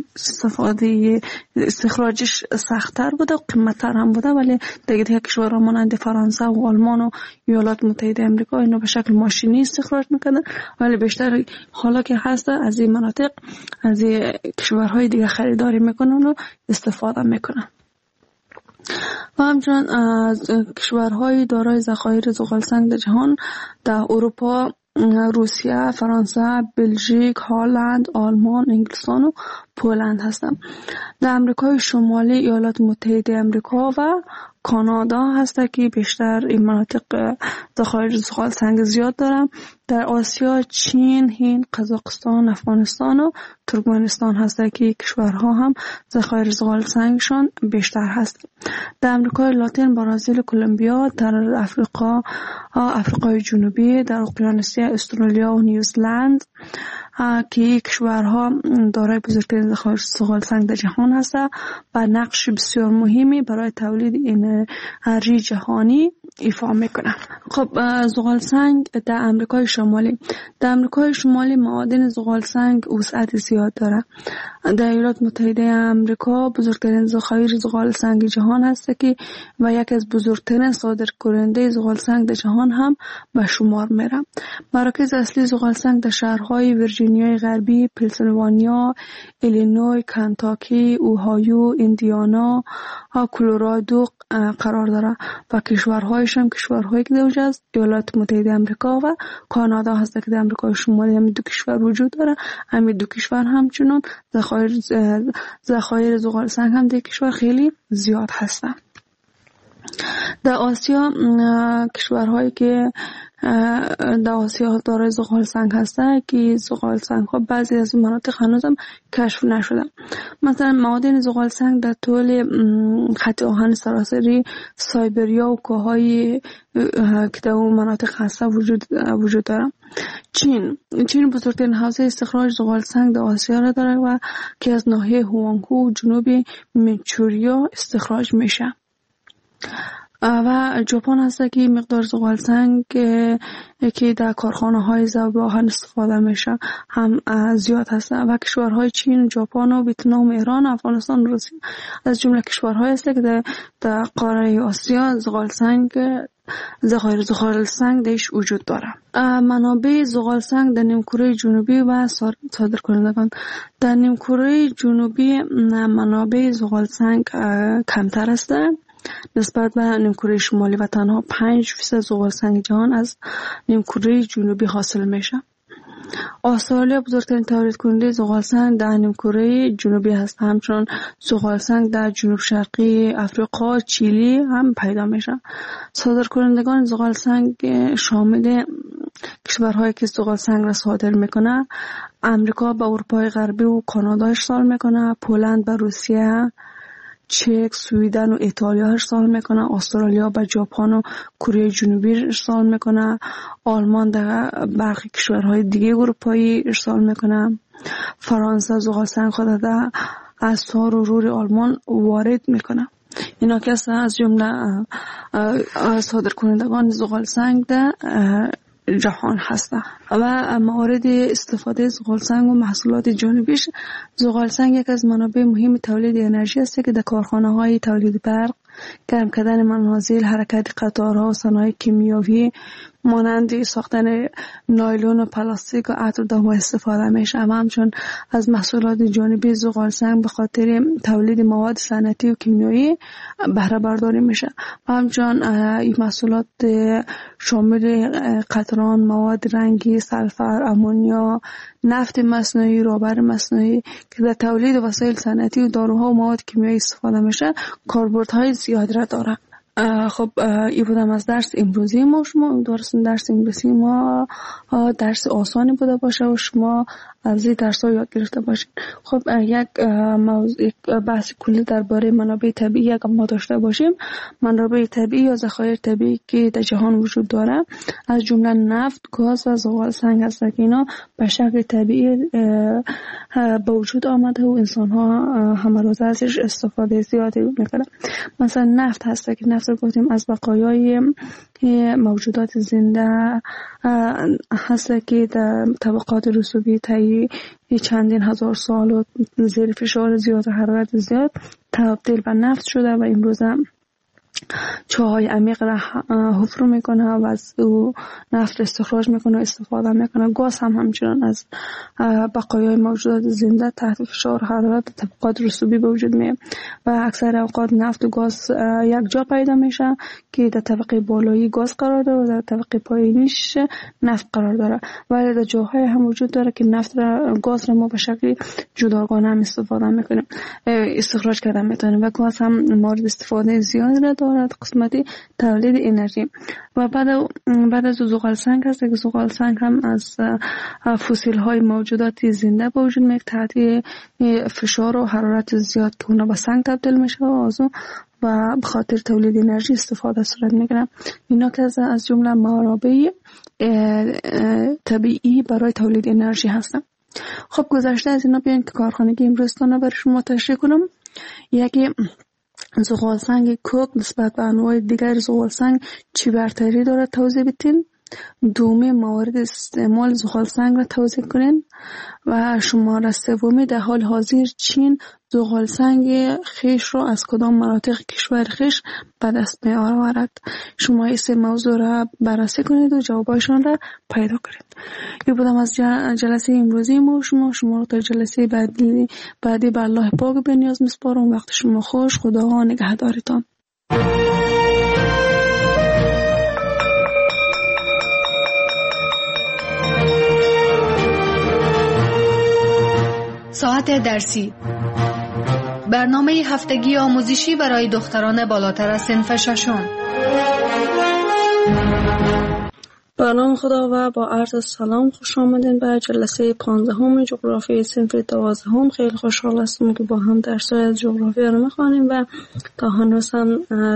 استخراجش سخت‌تر بوده و قیمت‌تر هم بوده، ولی دیگه کشورها مانند فرانسه و آلمان و ایالات متحده آمریکا اینو به شکل ماشینی استخراج میکنن، ولی بیشتر حالا که هست از این مناطق از کشورهای دیگه خریداری میکنن و استفاده میکنن. و همچنین از کشورهای دارای ذخایر زغال سنگ در جهان در اروپا روسیه، فرانسه، بلژیک، هلند، آلمان، انگلستان و پولند هستند. در امریکای شمالی ایالات متحده آمریکا و کانادا هست که بیشتر این مناطق ذخایر زغال سنگ زیاد دارن. در آسیا چین، هند، قزاقستان، افغانستان و ترکمنستان هست که کشورها هم ذخایر زغال سنگشان بیشتر هست. در امریکای لاتین برزیل، کلمبیا، در آفریقای جنوبی، در اقیانوسیه استرالیا و نیوزلند که کشورها دارای بزرگترین ذخایر زغال سنگ در جهان هست و نقش بسیار مهمی برای تولید انرژی جهانی ایفا میکنه. خب زغال سنگ در امریکای شمالی. در امریکای شمالی معادن زغال سنگ وسعت زیاد داره. در ایالات متحده آمریکا بزرگترین ذخایر زغال سنگ جهان هست که و یکی از بزرگترین صادرکننده زغال سنگ در جهان هم به شمار میره. مراکز اصلی زغال سنگ در شهرهای ویرجینیای غربی، پنسیلوانیا، ایلینوی، کنتاکی، اوهایو، ایندیانا، کلرادو قرار داره و کشورهایش هم کشورهایی که در از ایالات متحده آمریکا و کانادا هست که در آمریکای شمالی هم دو کشور وجود داره. همین دو کشور همچنان ذخایر زغال سنگ هم در کشور خیلی زیاد هستن. در آسیا کشورهایی که در آسیا دارای زغال سنگ هستند که زغال سنگ ها بعضی از مناطق هنوز هم کشف نشده. مثلا معادن زغال سنگ در طول خط آهن سراسری سایبریا و کوههای که در اون مناطق هسته وجود داره. چین بزرگترین حوزه استخراج زغال سنگ در آسیا را داره و که از ناحیه هوانگهو و جنوب منچوریا استخراج میشه. و ژاپن هست که مقدار زغال سنگ که در کارخانه های ذوب آهن استفاده میشه هم زیاد هست. و کشورهای چین، ژاپن و ویتنام، ایران، افغانستان، روسیه از جمله کشورهای هست که در قاره آسیا زغال سنگ درش وجود داره. منابع زغال سنگ در نیمکره جنوبی و صادرکنندگان. در نیمکره جنوبی منابع زغال سنگ کمتر است نسبت به نیمکره شمالی و تنها 5% زغال سنگ جهان از نیمکره جنوبی حاصل میشه. استرالیا بزرگترین تولید کننده زغال سنگ در نیمکره جنوبی هست. همچنین زغال سنگ در جنوب شرقی افریقا، چیلی هم پیدا میشه. صادرکنندگان زغال سنگ شامل کشورهایی که زغال سنگ را صادر میکنه: امریکا به اروپای غربی و کانادا ارسال میکنه، پولند به روسیه، چک، سوئدن و ایتالیا ارسال میکنه، استرالیا به ژاپن و کره جنوبی ارسال میکنه، آلمان در برخی کشورهای دیگه اروپایی ارسال میکنه، فرانسه زغال سنگ خود از تار و رور آلمان وارد میکنه. اینا که از جمله صادرکنندگان زغال سنگ در جهان هستند. و موارد استفاده زغال سنگ و محصولات جانبیش: زغال سنگ یک از منابع مهم تولید انرژی است که در کارخانه‌های تولید برق، گرم کردن منازل، حرکت قطارها و صنایع کیمیاوی مانند ساختن نایلون و پلاستیک و عطر دوا استفاده میشه. و همچون از محصولات جانبی زغال سنگ به خاطر تولید مواد صنعتی و کیمیایی بهره برداری میشه. و همچون این محصولات شامل قطران، مواد رنگی، سلفر، امونیا، نفت مصنوعی، رابر مصنوعی که در تولید وسایل صنعتی و داروها و مواد کیمیایی استفاده میشه کاربردهای زیادی را داره. خب این بودم از درس امروزی ما. شما درس امروزی ما درس آسانی بوده باشه و شما از این درس ها یاد گرفته باشید. خب یک بحث کلی درباره منابع طبیعی اگر ما داشته باشیم: منابع طبیعی یا ذخایر طبیعی که در جهان وجود داره از جمله نفت، گاز و زغال سنگ هست که اینا به شکل طبیعی به وجود آمده و انسان ها همه روز ازش استفاده زیادی میکنه. مثلا نفت هست که نفت رو گفتیم از بقایای موجودات زنده هست که در طبقات رسوبی طی چندین هزار سال و زیر فشار زیاد و حرارت زیاد تبدیل به نفت شده و امروز چاهای عمیق را حفر میکنه و از او نفت استخراج میکنه و استفاده میکنه. گاز هم همچنان از بقایای موجودات زنده تحت فشار حرارت طبقات رسوبی به وجود میاد و اکثر اوقات نفت و گاز یک جا پیدا میشه که در طبقه بالایی گاز قرار داره و در طبقه پایینیش نفت قرار داره. ولی در جاهای هم وجود داره که نفت را گاز را ما به شکل جداگانه هم استفاده میکنیم، استخراج کردن میتونیم و گاز هم مورد استفاده زیاد را دارد قسمتی تولید انرژی. و بعد از زغال سنگ هست که زغال سنگ هم از فسیل های موجودات زنده به وجود میاد تحت فشار و حرارت زیاد که اونا به سنگ تبدیل میشه و به خاطر تولید انرژی استفاده صورت میگیره. اینا که از جمله منابع طبیعی برای تولید انرژی هستن. خب گذشته از اینا بیاین که کارخانگی امروزتانه برای شما تشریح کنم. یکی زغال سنگ کوک نسبت به انواع دیگر زغال سنگ چی برتری داره توضیح بدین. دومی موارد استعمال زغال سنگ را توضیح کنین. و شماره سومی در حال حاضر چین زغال سنگ خیش را از کدام مناطق کشور خیش به دست می آورد. شما این سه موضوع را بررسی کنید و جوابایشان را پیدا کنید. این بودم از جلسه امروزی ما. شما رو تا جلسه بعدی به الله پاک بنیاز میسپارم. وقت شما خوش. خدا نگهدارتان. ساعت درسی برنامه هفتگی آموزشی برای دختران بالاتر از صنف ششم. به نام خدا و با عرض سلام خوش آمدین به جلسه 15 جغرافی صنف 12. خیلی خوشحال هستم که با هم درس‌های جغرافی رو می‌خوانیم و تا هنوز هم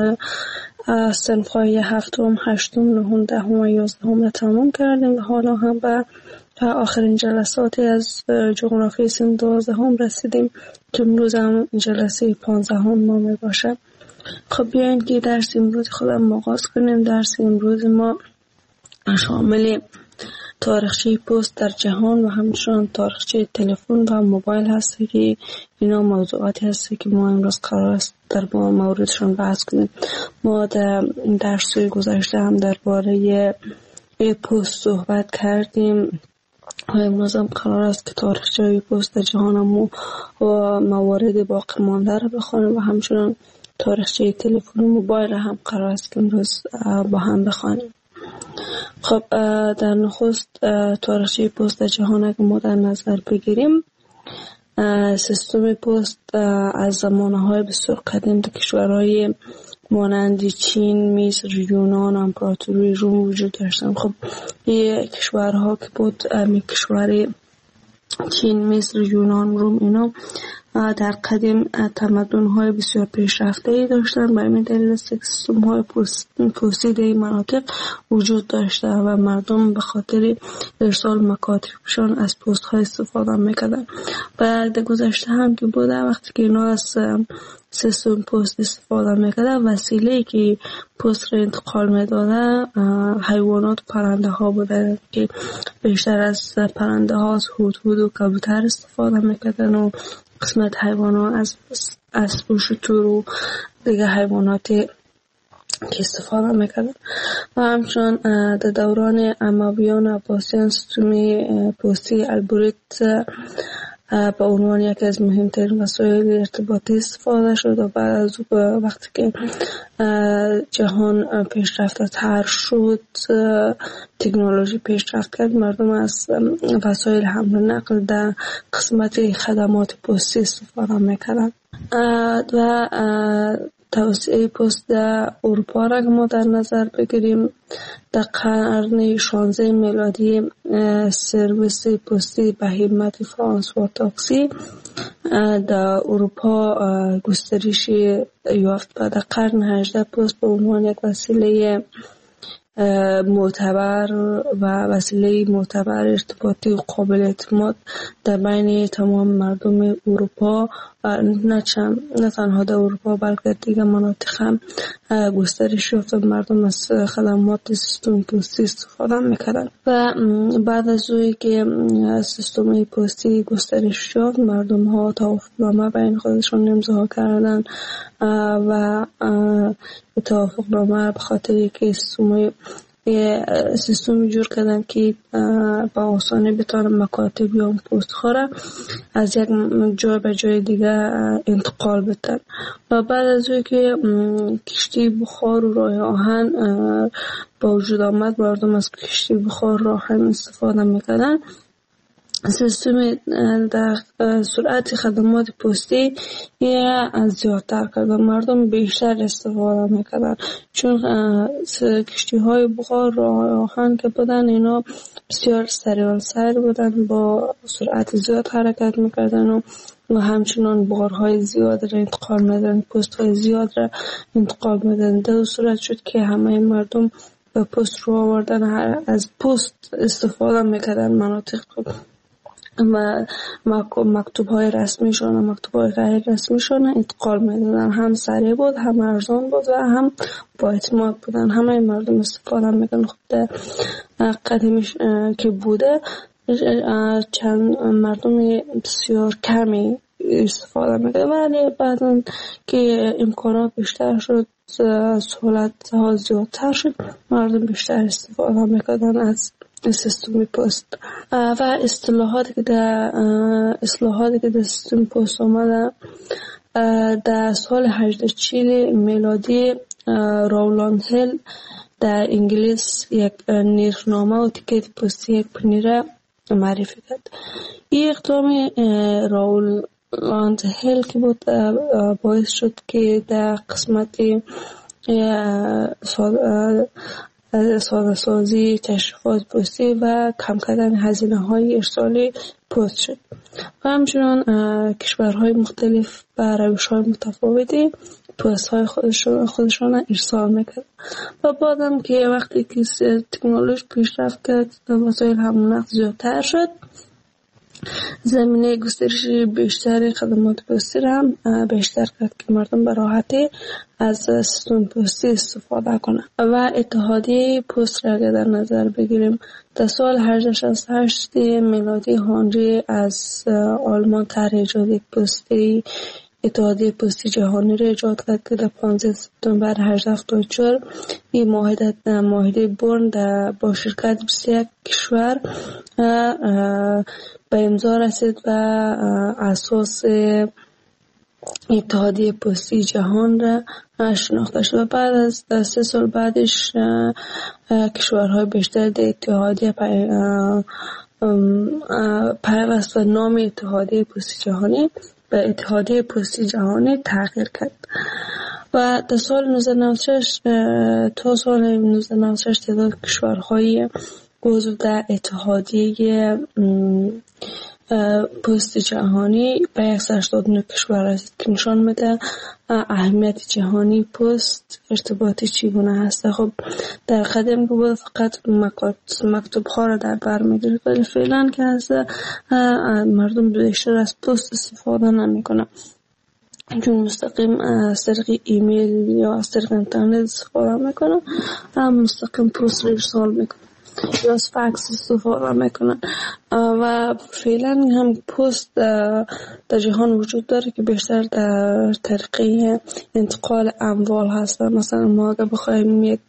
صنف‌های 7، 8، 9، 10 و 11 رو تمام کردیم و حالا هم به آخرین جلساتی از جغرافی صنف 12 رسیدیم که امروز هم جلسه 15 ما می باشه. خب بیاین که درس امروز خودم آغاز کنیم. درس امروز ما شامل تاریخچه پست در جهان و همچنان تاریخچه تلفن و موبایل هست که اینا موضوعاتی هست که ما امروز قرار است در موردشون بحث کنیم. ما در درس‌های گذشته هم درباره پست صحبت کردیم و امروز هم قرار است که تاریخچه پست در جهان و موارد باقی مانده رو بخوانیم و همچنان تاریخچه تلفن و موبایل هم قرار است که امروز با هم بخوانیم. خب در نخست تاریخچه پست در جهان اگه ما در نظر بگیریم، سیستم پست از زمانه‌های بسیار قدیم در کشورهای مانند چین، مصر، یونان، امپراتوری روم وجود داشتن. خب این کشورها که بود کشور چین، مصر، یونان، روم اینا در قدیم تمدن‌های بسیار پیشرفته‌ای داشتن. به همین دلیل است که سیستم‌های پستی در این مناطق وجود داشته و مردم به خاطر ارسال مکاتبشان از پست‌ها استفاده می‌کردن. و در گذشته هم که بوده وقتی که اینا از سیستم پست استفاده می‌کردن، وسیله‌ای که پست را انتقال می‌داده حیوانات و پرنده‌ها بوده که بیشتر از پرنده‌ها از هدهد و کبوتر استفاده می‌کردن و قسمت حیوانات از اسب و شتر و دیگه حیواناتی که استفاده میکردن. و همچنان در دوران امویان و عباسیان سیستم پستی البریت به عنوان یکی از مهمترین وسایل ارتباطی استفاده شد و بعد از وقتی که جهان پیشرفته‌تر شد، تکنولوژی پیشرفت کرد، مردم از وسایل حمل و نقل در قسمت خدمات پستی استفاده میکردن. و توسعه پست در اروپا را ما در نظر بگیریم، در قرن 16 میلادی سرویس پستی به همت فرانسوا تاکسی در اروپا گسترش یافت و در قرن 18 پست به عنوان یک وسیله معتبر و وسیله معتبر ارتباطی و قابل اعتماد در بین تمام مردم اروپا و نه تنها در اروپا بلکه در دیگر مناطق هم گسترش یافت و مردم از خدمات سیستم پستی استفاده میکردن. و بعد از اوی که سیستم پستی گسترش یافت، مردم ها توافقنامه بین خودشون امضا کردن و توافقنامه به خاطر که سیستمی جور کردن که با آسانی بتونن مکاتب یا پست ها را از یک جای به جای دیگه انتقال بدن. و بعد از اون که کشتی بخار و راه آهن با وجود آمد، مردم از کشتی بخار راه آهن استفاده میکردن. سیستم در سرعت خدمات پستی از زیادتر کرد و مردم بیشتر استفاده میکردن، چون کشتی های بخار راه آهن که بودن اینا بسیار سریع سیر بودن، با سرعت زیاد حرکت میکردن و همچنان بارهای زیاد را انتقال میدن، پست های زیاد را انتقال میدن. در صورت شد که همه مردم به پست رو آوردن، از پست استفاده میکردن. مناطق و مکتوب های رسمیشون و مکتوب های غیر رسمیشون انتقال میدادن. هم سریع بود، هم ارزان بود و هم با اعتماد بودن. همه مردم استفاده میکنن. خب در قدیمش که بوده چند مردم بسیار کمی استفاده میکنن، ولی بعدا که امکانات بیشتر شد، سهولت ها زیادتر شد، مردم بیشتر استفاده میکنن از سیستم پست. و اصلاحاتی که در سیستم پست آمده در سال 1840 میلادی راولند هیل در انگلیس یک نرخنامه و تیکت پستی یک پنیره معرفی کرد. این اقدام هل که بود باعث شد که در قسمت ساده سازی تشریفات پستی و کم کردن هزینه های ارسال پست شد و همچنان کشورهای مختلف و روش های متفاوتی پست های خودشان ارسال میکرد و بعدم که وقتی که تکنولوژی پیشرفت کرد وسایل حمل و نقل زیادتر شد، زمینه گسترش بیشتر خدمات پستی را هم بیشتر کرد که مردم به راحتی از سیستم پستی استفاده کنند و اتحادیه پست را در نظر بگیریم. در سال 1868 میلادی هنری از آلمان طرح ایجاد پستی اتحادیه پستی جهانی را ایجاد کرد که در 15 سپتامبر 1874 این معاهده برن با شرکت 21 کشور به امضا رسید و اساس اتحادیه پستی جهان را شناخته شد و بعد از 3 سال بعدش کشورهای بیشتر در اتحادیه پیوست و نام اتحادیه پستی جهانی به اتحادیه پستی جهانی تغییر کرد و تا سال 1996 تعداد کشورهای عضو در اتحادیه پست جهانی به 189 کشور است که نشان میده اهمیت جهانی پست ارتباطی چگونه هست. خب در قدم که بود فقط مکتوب ها را در بر میگیرد ولی فعلا که هست مردم بیشتر از پست استفاده نمیکنه چون مستقیم از طریق ایمیل یا از طریق اینترنت استفاده میکنه هم مستقیم پست ارسال میکنه یا از فکس استفاده میکنن و فعلا هم پست در جهان وجود داره که بیشتر در طریق انتقال اموال هستن. مثلا ما اگر بخوایم یک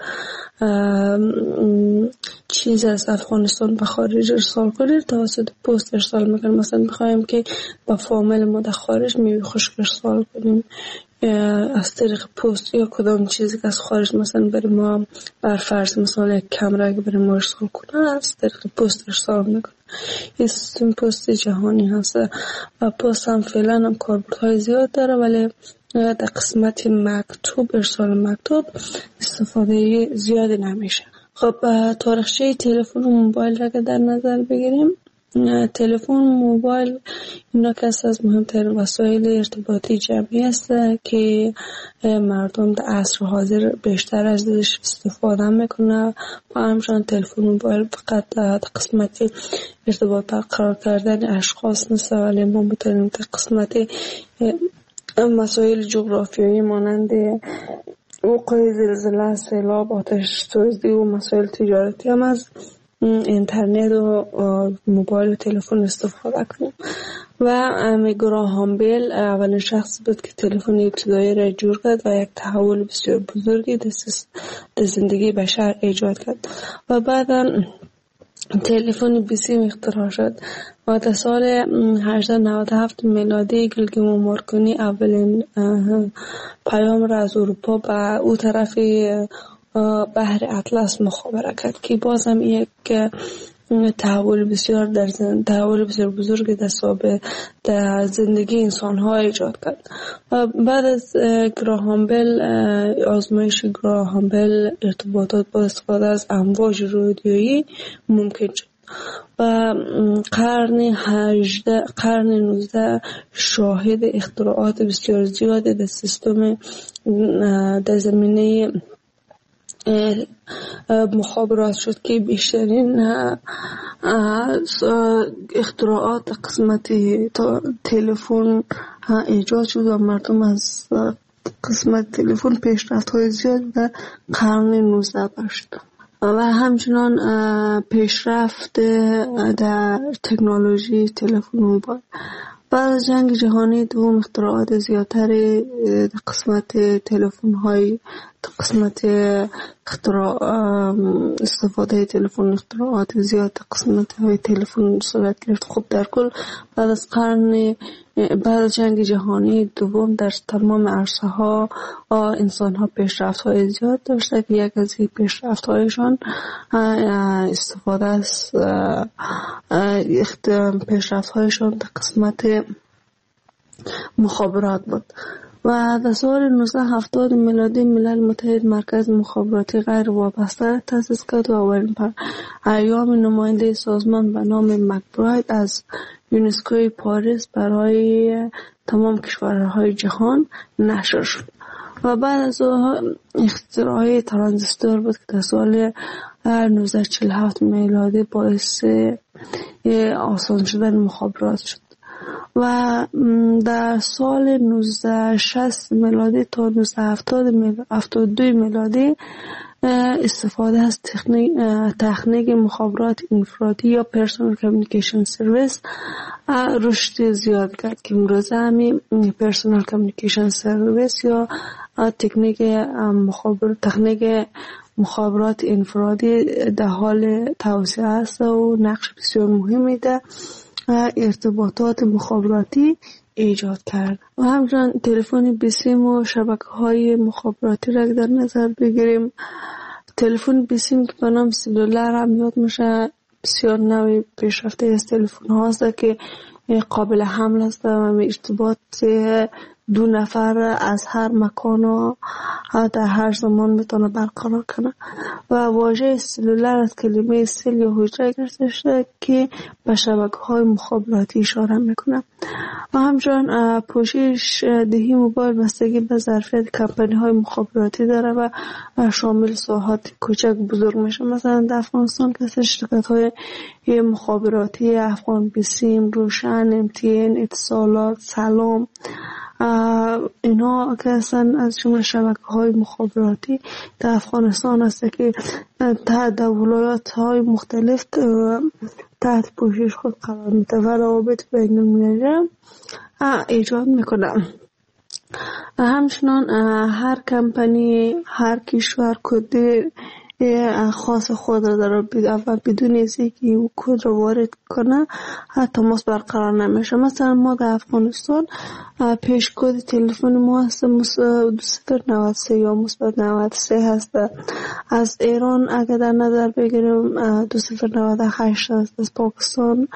چیز از افغانستان به خارج ارسال کنیم توسط پست ارسال میکنیم. مثلا بخوایم که با فامیل ما در خارج میوه خشک ارسال کنیم از طریق پست یا کدام چیزی که از خارج مثلا برای ما بر فرض مثلا یک کامera که برای ما ارسال کنه از طریق پست ارسال میکنه. این سیستم پست جهانی هست و پست هم فعلا هم کاربردهای زیاد داره ولی در قسمت مکتوب ارسال مکتوب استفاده زیادی نمیشه. خب تاریخچه تلفن و موبایل را که در نظر بگیریم، تلفن و موبایل اینا که از مهمترین وسایل ارتباطی جمعی است که مردم در عصر حاضر بیشتر ازش استفاده میکنه و همچنان تلفن و موبایل فقط در قسمت ارتباط برقرار کردن اشخاص نیست ولی ما میتونیم در قسمت مسائل جغرافیایی مانند وقوع زلزله، سیلاب، آتش سوزی و مسائل تجارتی هم از اینترنت و موبایل و تلفن استفاده کنیم. و گراهام بیل اولین شخص بود که تلفن ابتدایی را جور کرد و یک تحول بسیار بزرگی در زندگی بشر ایجاد کرد و بعدا تلفن بیسیم اختراع شد و در سال 1897 میلادی گیلگیم مارکونی اولین پیام را از اروپا به او طرف بحر اطلس مخابره کرد که باز هم یک تحول بسیار بزرگی در زندگی انسان ها ایجاد کرد. و بعد از گراهام بیل آزمایش گراهام بیل ارتباطات با استفاده از امواج رادیویی ممکن شد و قرن 19 شاهد اختراعات بسیار زیاده در سیستم در زمینه مخابرات شد که بیشترین اختراعات قسمت تلفن ایجاد شد و مردم از قسمت تلفن پیشرفت های زیاد در قرن 19 داشت و همچنان پیشرفت در تکنولوژی تلفن موبایل. بعد از جنگ جهانی دوم اختراعات زیادتر قسمت تلفن های قسمت استفاده تلفن اختراعات زیاد قسمت های تلفن صورت گرفت. خب در کل بعد از جنگ جهانی دوم در تمام عرصه ها انسان ها پیشرفت های زیاد داشته که یک از این پیشرفت هایشان استفاده از پیشرفت هایشان در قسمت مخابرات بود و در سال 1970 میلادی ملل متحد مرکز مخابراتی غیر وابسته تأسیس کرد و اولین ایام نماینده سازمان به نام مکبراید از یونسکوی پاریس برای تمام کشورهای جهان نشر شد و بعد از اختراع ترانزیستور بود که در سال 1947 میلادی باعث آسان شدن مخابرات شد و در سال 1960 میلادی تا 1972 میلادی استفاده از تکنیک مخابرات انفرادی یا پرسونال کامیونیکیشن سرویس رشد زیاد کرد که امروزه همین پرسونال کامیونیکیشن سرویس یا تکنیک مخابرات انفرادی در حال توسعه است و نقش بسیار مهمی در ارتباطات مخابراتی ایجاد کرد و همچنین تلفن بیسیم و شبکه‌های مخابراتی را در نظر بگیریم. تلفن بیسیم که به نام سلولر هم یاد میشه بسیار نوع پیشرفته از تلفن هاست که قابل حمل است و ارتباط دو نفر از هر مکان و در هر زمان میتونه برقرار کنه و واژه سلولر از کلمه سل یا حجره گرفته شده که به شبکه‌های مخابراتی اشاره میکنه و همچنین پوشش دهی موبایل بستگی به ظرفیت کمپانی‌های مخابراتی داره و شامل ساحات کوچک بزرگ میشه. مثلا در افغانستان که شرکت‌های مخابراتی افغان بیسیم، روشن، MTN، اتصالات، سلام اینا که اصلا از جمله شبکه‌های مخابراتی در افغانستان هست که در ولایات‌های مختلف تحت پوشش خود قرار میده و روابط بین المللی ایجاد میکنه. همچنان هر کمپانی هر کشور کد خاص خود را داره و بدون اینکه او کد را وارد کنه تماس برقرار نمیشه. مثلا ما در افغانستان پیش کد تلفن ما هست 2093 یا مثبت 93 هست. از ایران اگر در نظر بگیریم 2098 هست. از پاکستان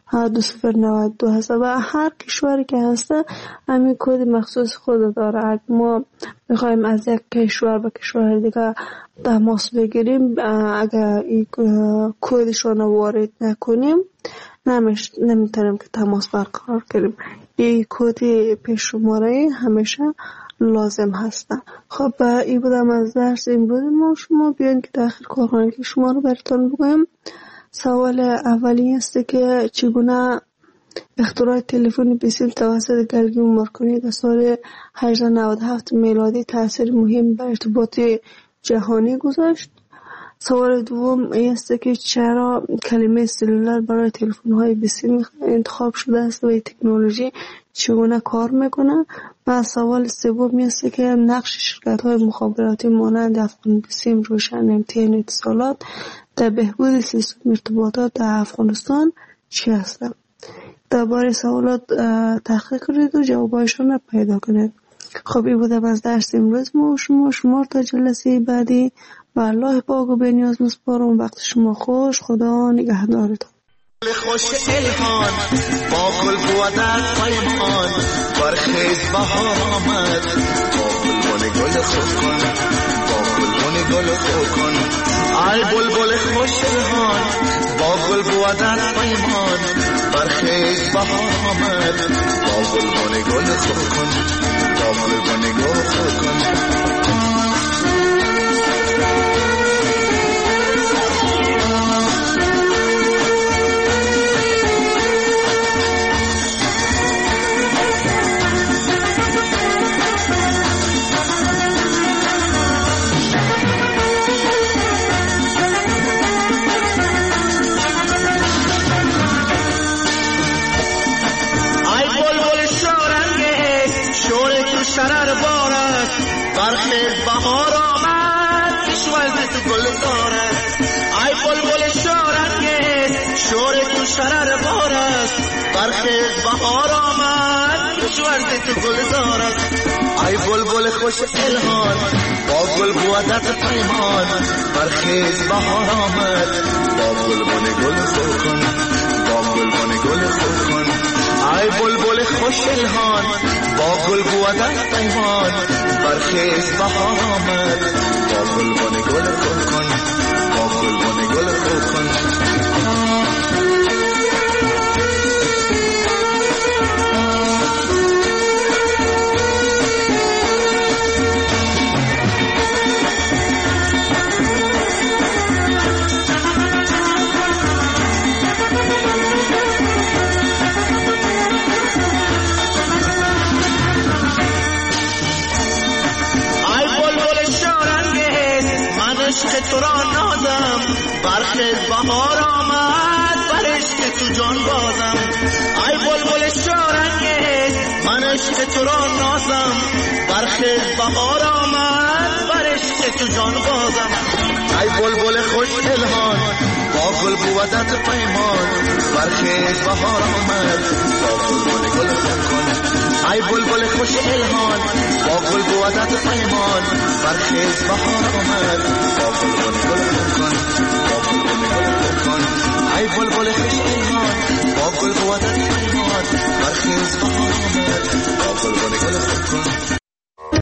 2092 هست و هر کشوری که هست همین کد مخصوص خود داره. اگر ما بخوایم از یک کشور به کشور دیگه تماس بگیریم اگر این کدشون وارد نکنیم نمیتونیم که تماس برقرار کنیم. این کد پیش شماره همیشه لازم هستن. خب این بودم از درس امروز ما. شما بیان که داخل کارخانه که شما رو براتون بگویم. سوال اولی است که چگونه اختراع تلفن بیسیم توسط گرگین مارکونی در سال 1897 میلادی تأثیر مهم بر ارتباط جهانی گذاشت. سوال دوم است که چرا کلمه سلولر برای تلفن‌های بیسیم انتخاب شده است و این تکنولوژی چگونه کار میکنه. و سوال سوم است که نقش شرکت‌های مخابراتی مانند افغان بیسیم، روشن، MTN، اتصالات در بهبود سیستم ارتباطات در افغانستان چی هستند؟ درباره سوالات تحقیق کنید و جوابایشان را پیدا کنید. خب این بوده از درس امروز ما شما تا جلسه بعدی و الله پاک و بی‌نیاز میسپارم. وقت شما خوش. خدا نگهدارتان. خوش الهان با گل بودن پیمان برخیز بهار آمد با بلبل گل خوب کن با بلبل گل خوب کن ای بلبل خوش الهان با گل بودن پیمان برخیز بهار آمد با بلبل گل خوب کن با بلبل گل خوب کن. برخیز بهار آمد کشور تو گل دارد ای بلبل شورانگیز شور تو شرر بارد برخیز بهار آمد کشور تو گل دارد ای بلبل خوش الهان با گل بودت پیمان برخیز بهار آمد با بلبل گل خوب کن با بلبل گل خوب کن ای بلبل خوش الهان با گل بودن پیمان برخیز بهار آمد با گلبن گل خود کن با گلبن گل خود کن عشق تو را نازم برخیز بهار آمد بر عشق تو جان بازم ای بلبل شارنگیز من عشق تو را نازم برخیز بهار آمد بر عشق تو جان بازم ای بلبل خوش الهان با گل بودت پیمان برخیز بهار آمد با گلبن گل خود کن ای بلبل خوش الهان با گل بودت پیمان برخیز بهار آمد با گلبن گل خود کن با گلبن گل خود کن ای بلبل خوش الهان با گل بودت پیمان برخیز بهار آمد با گلبن گل خود کن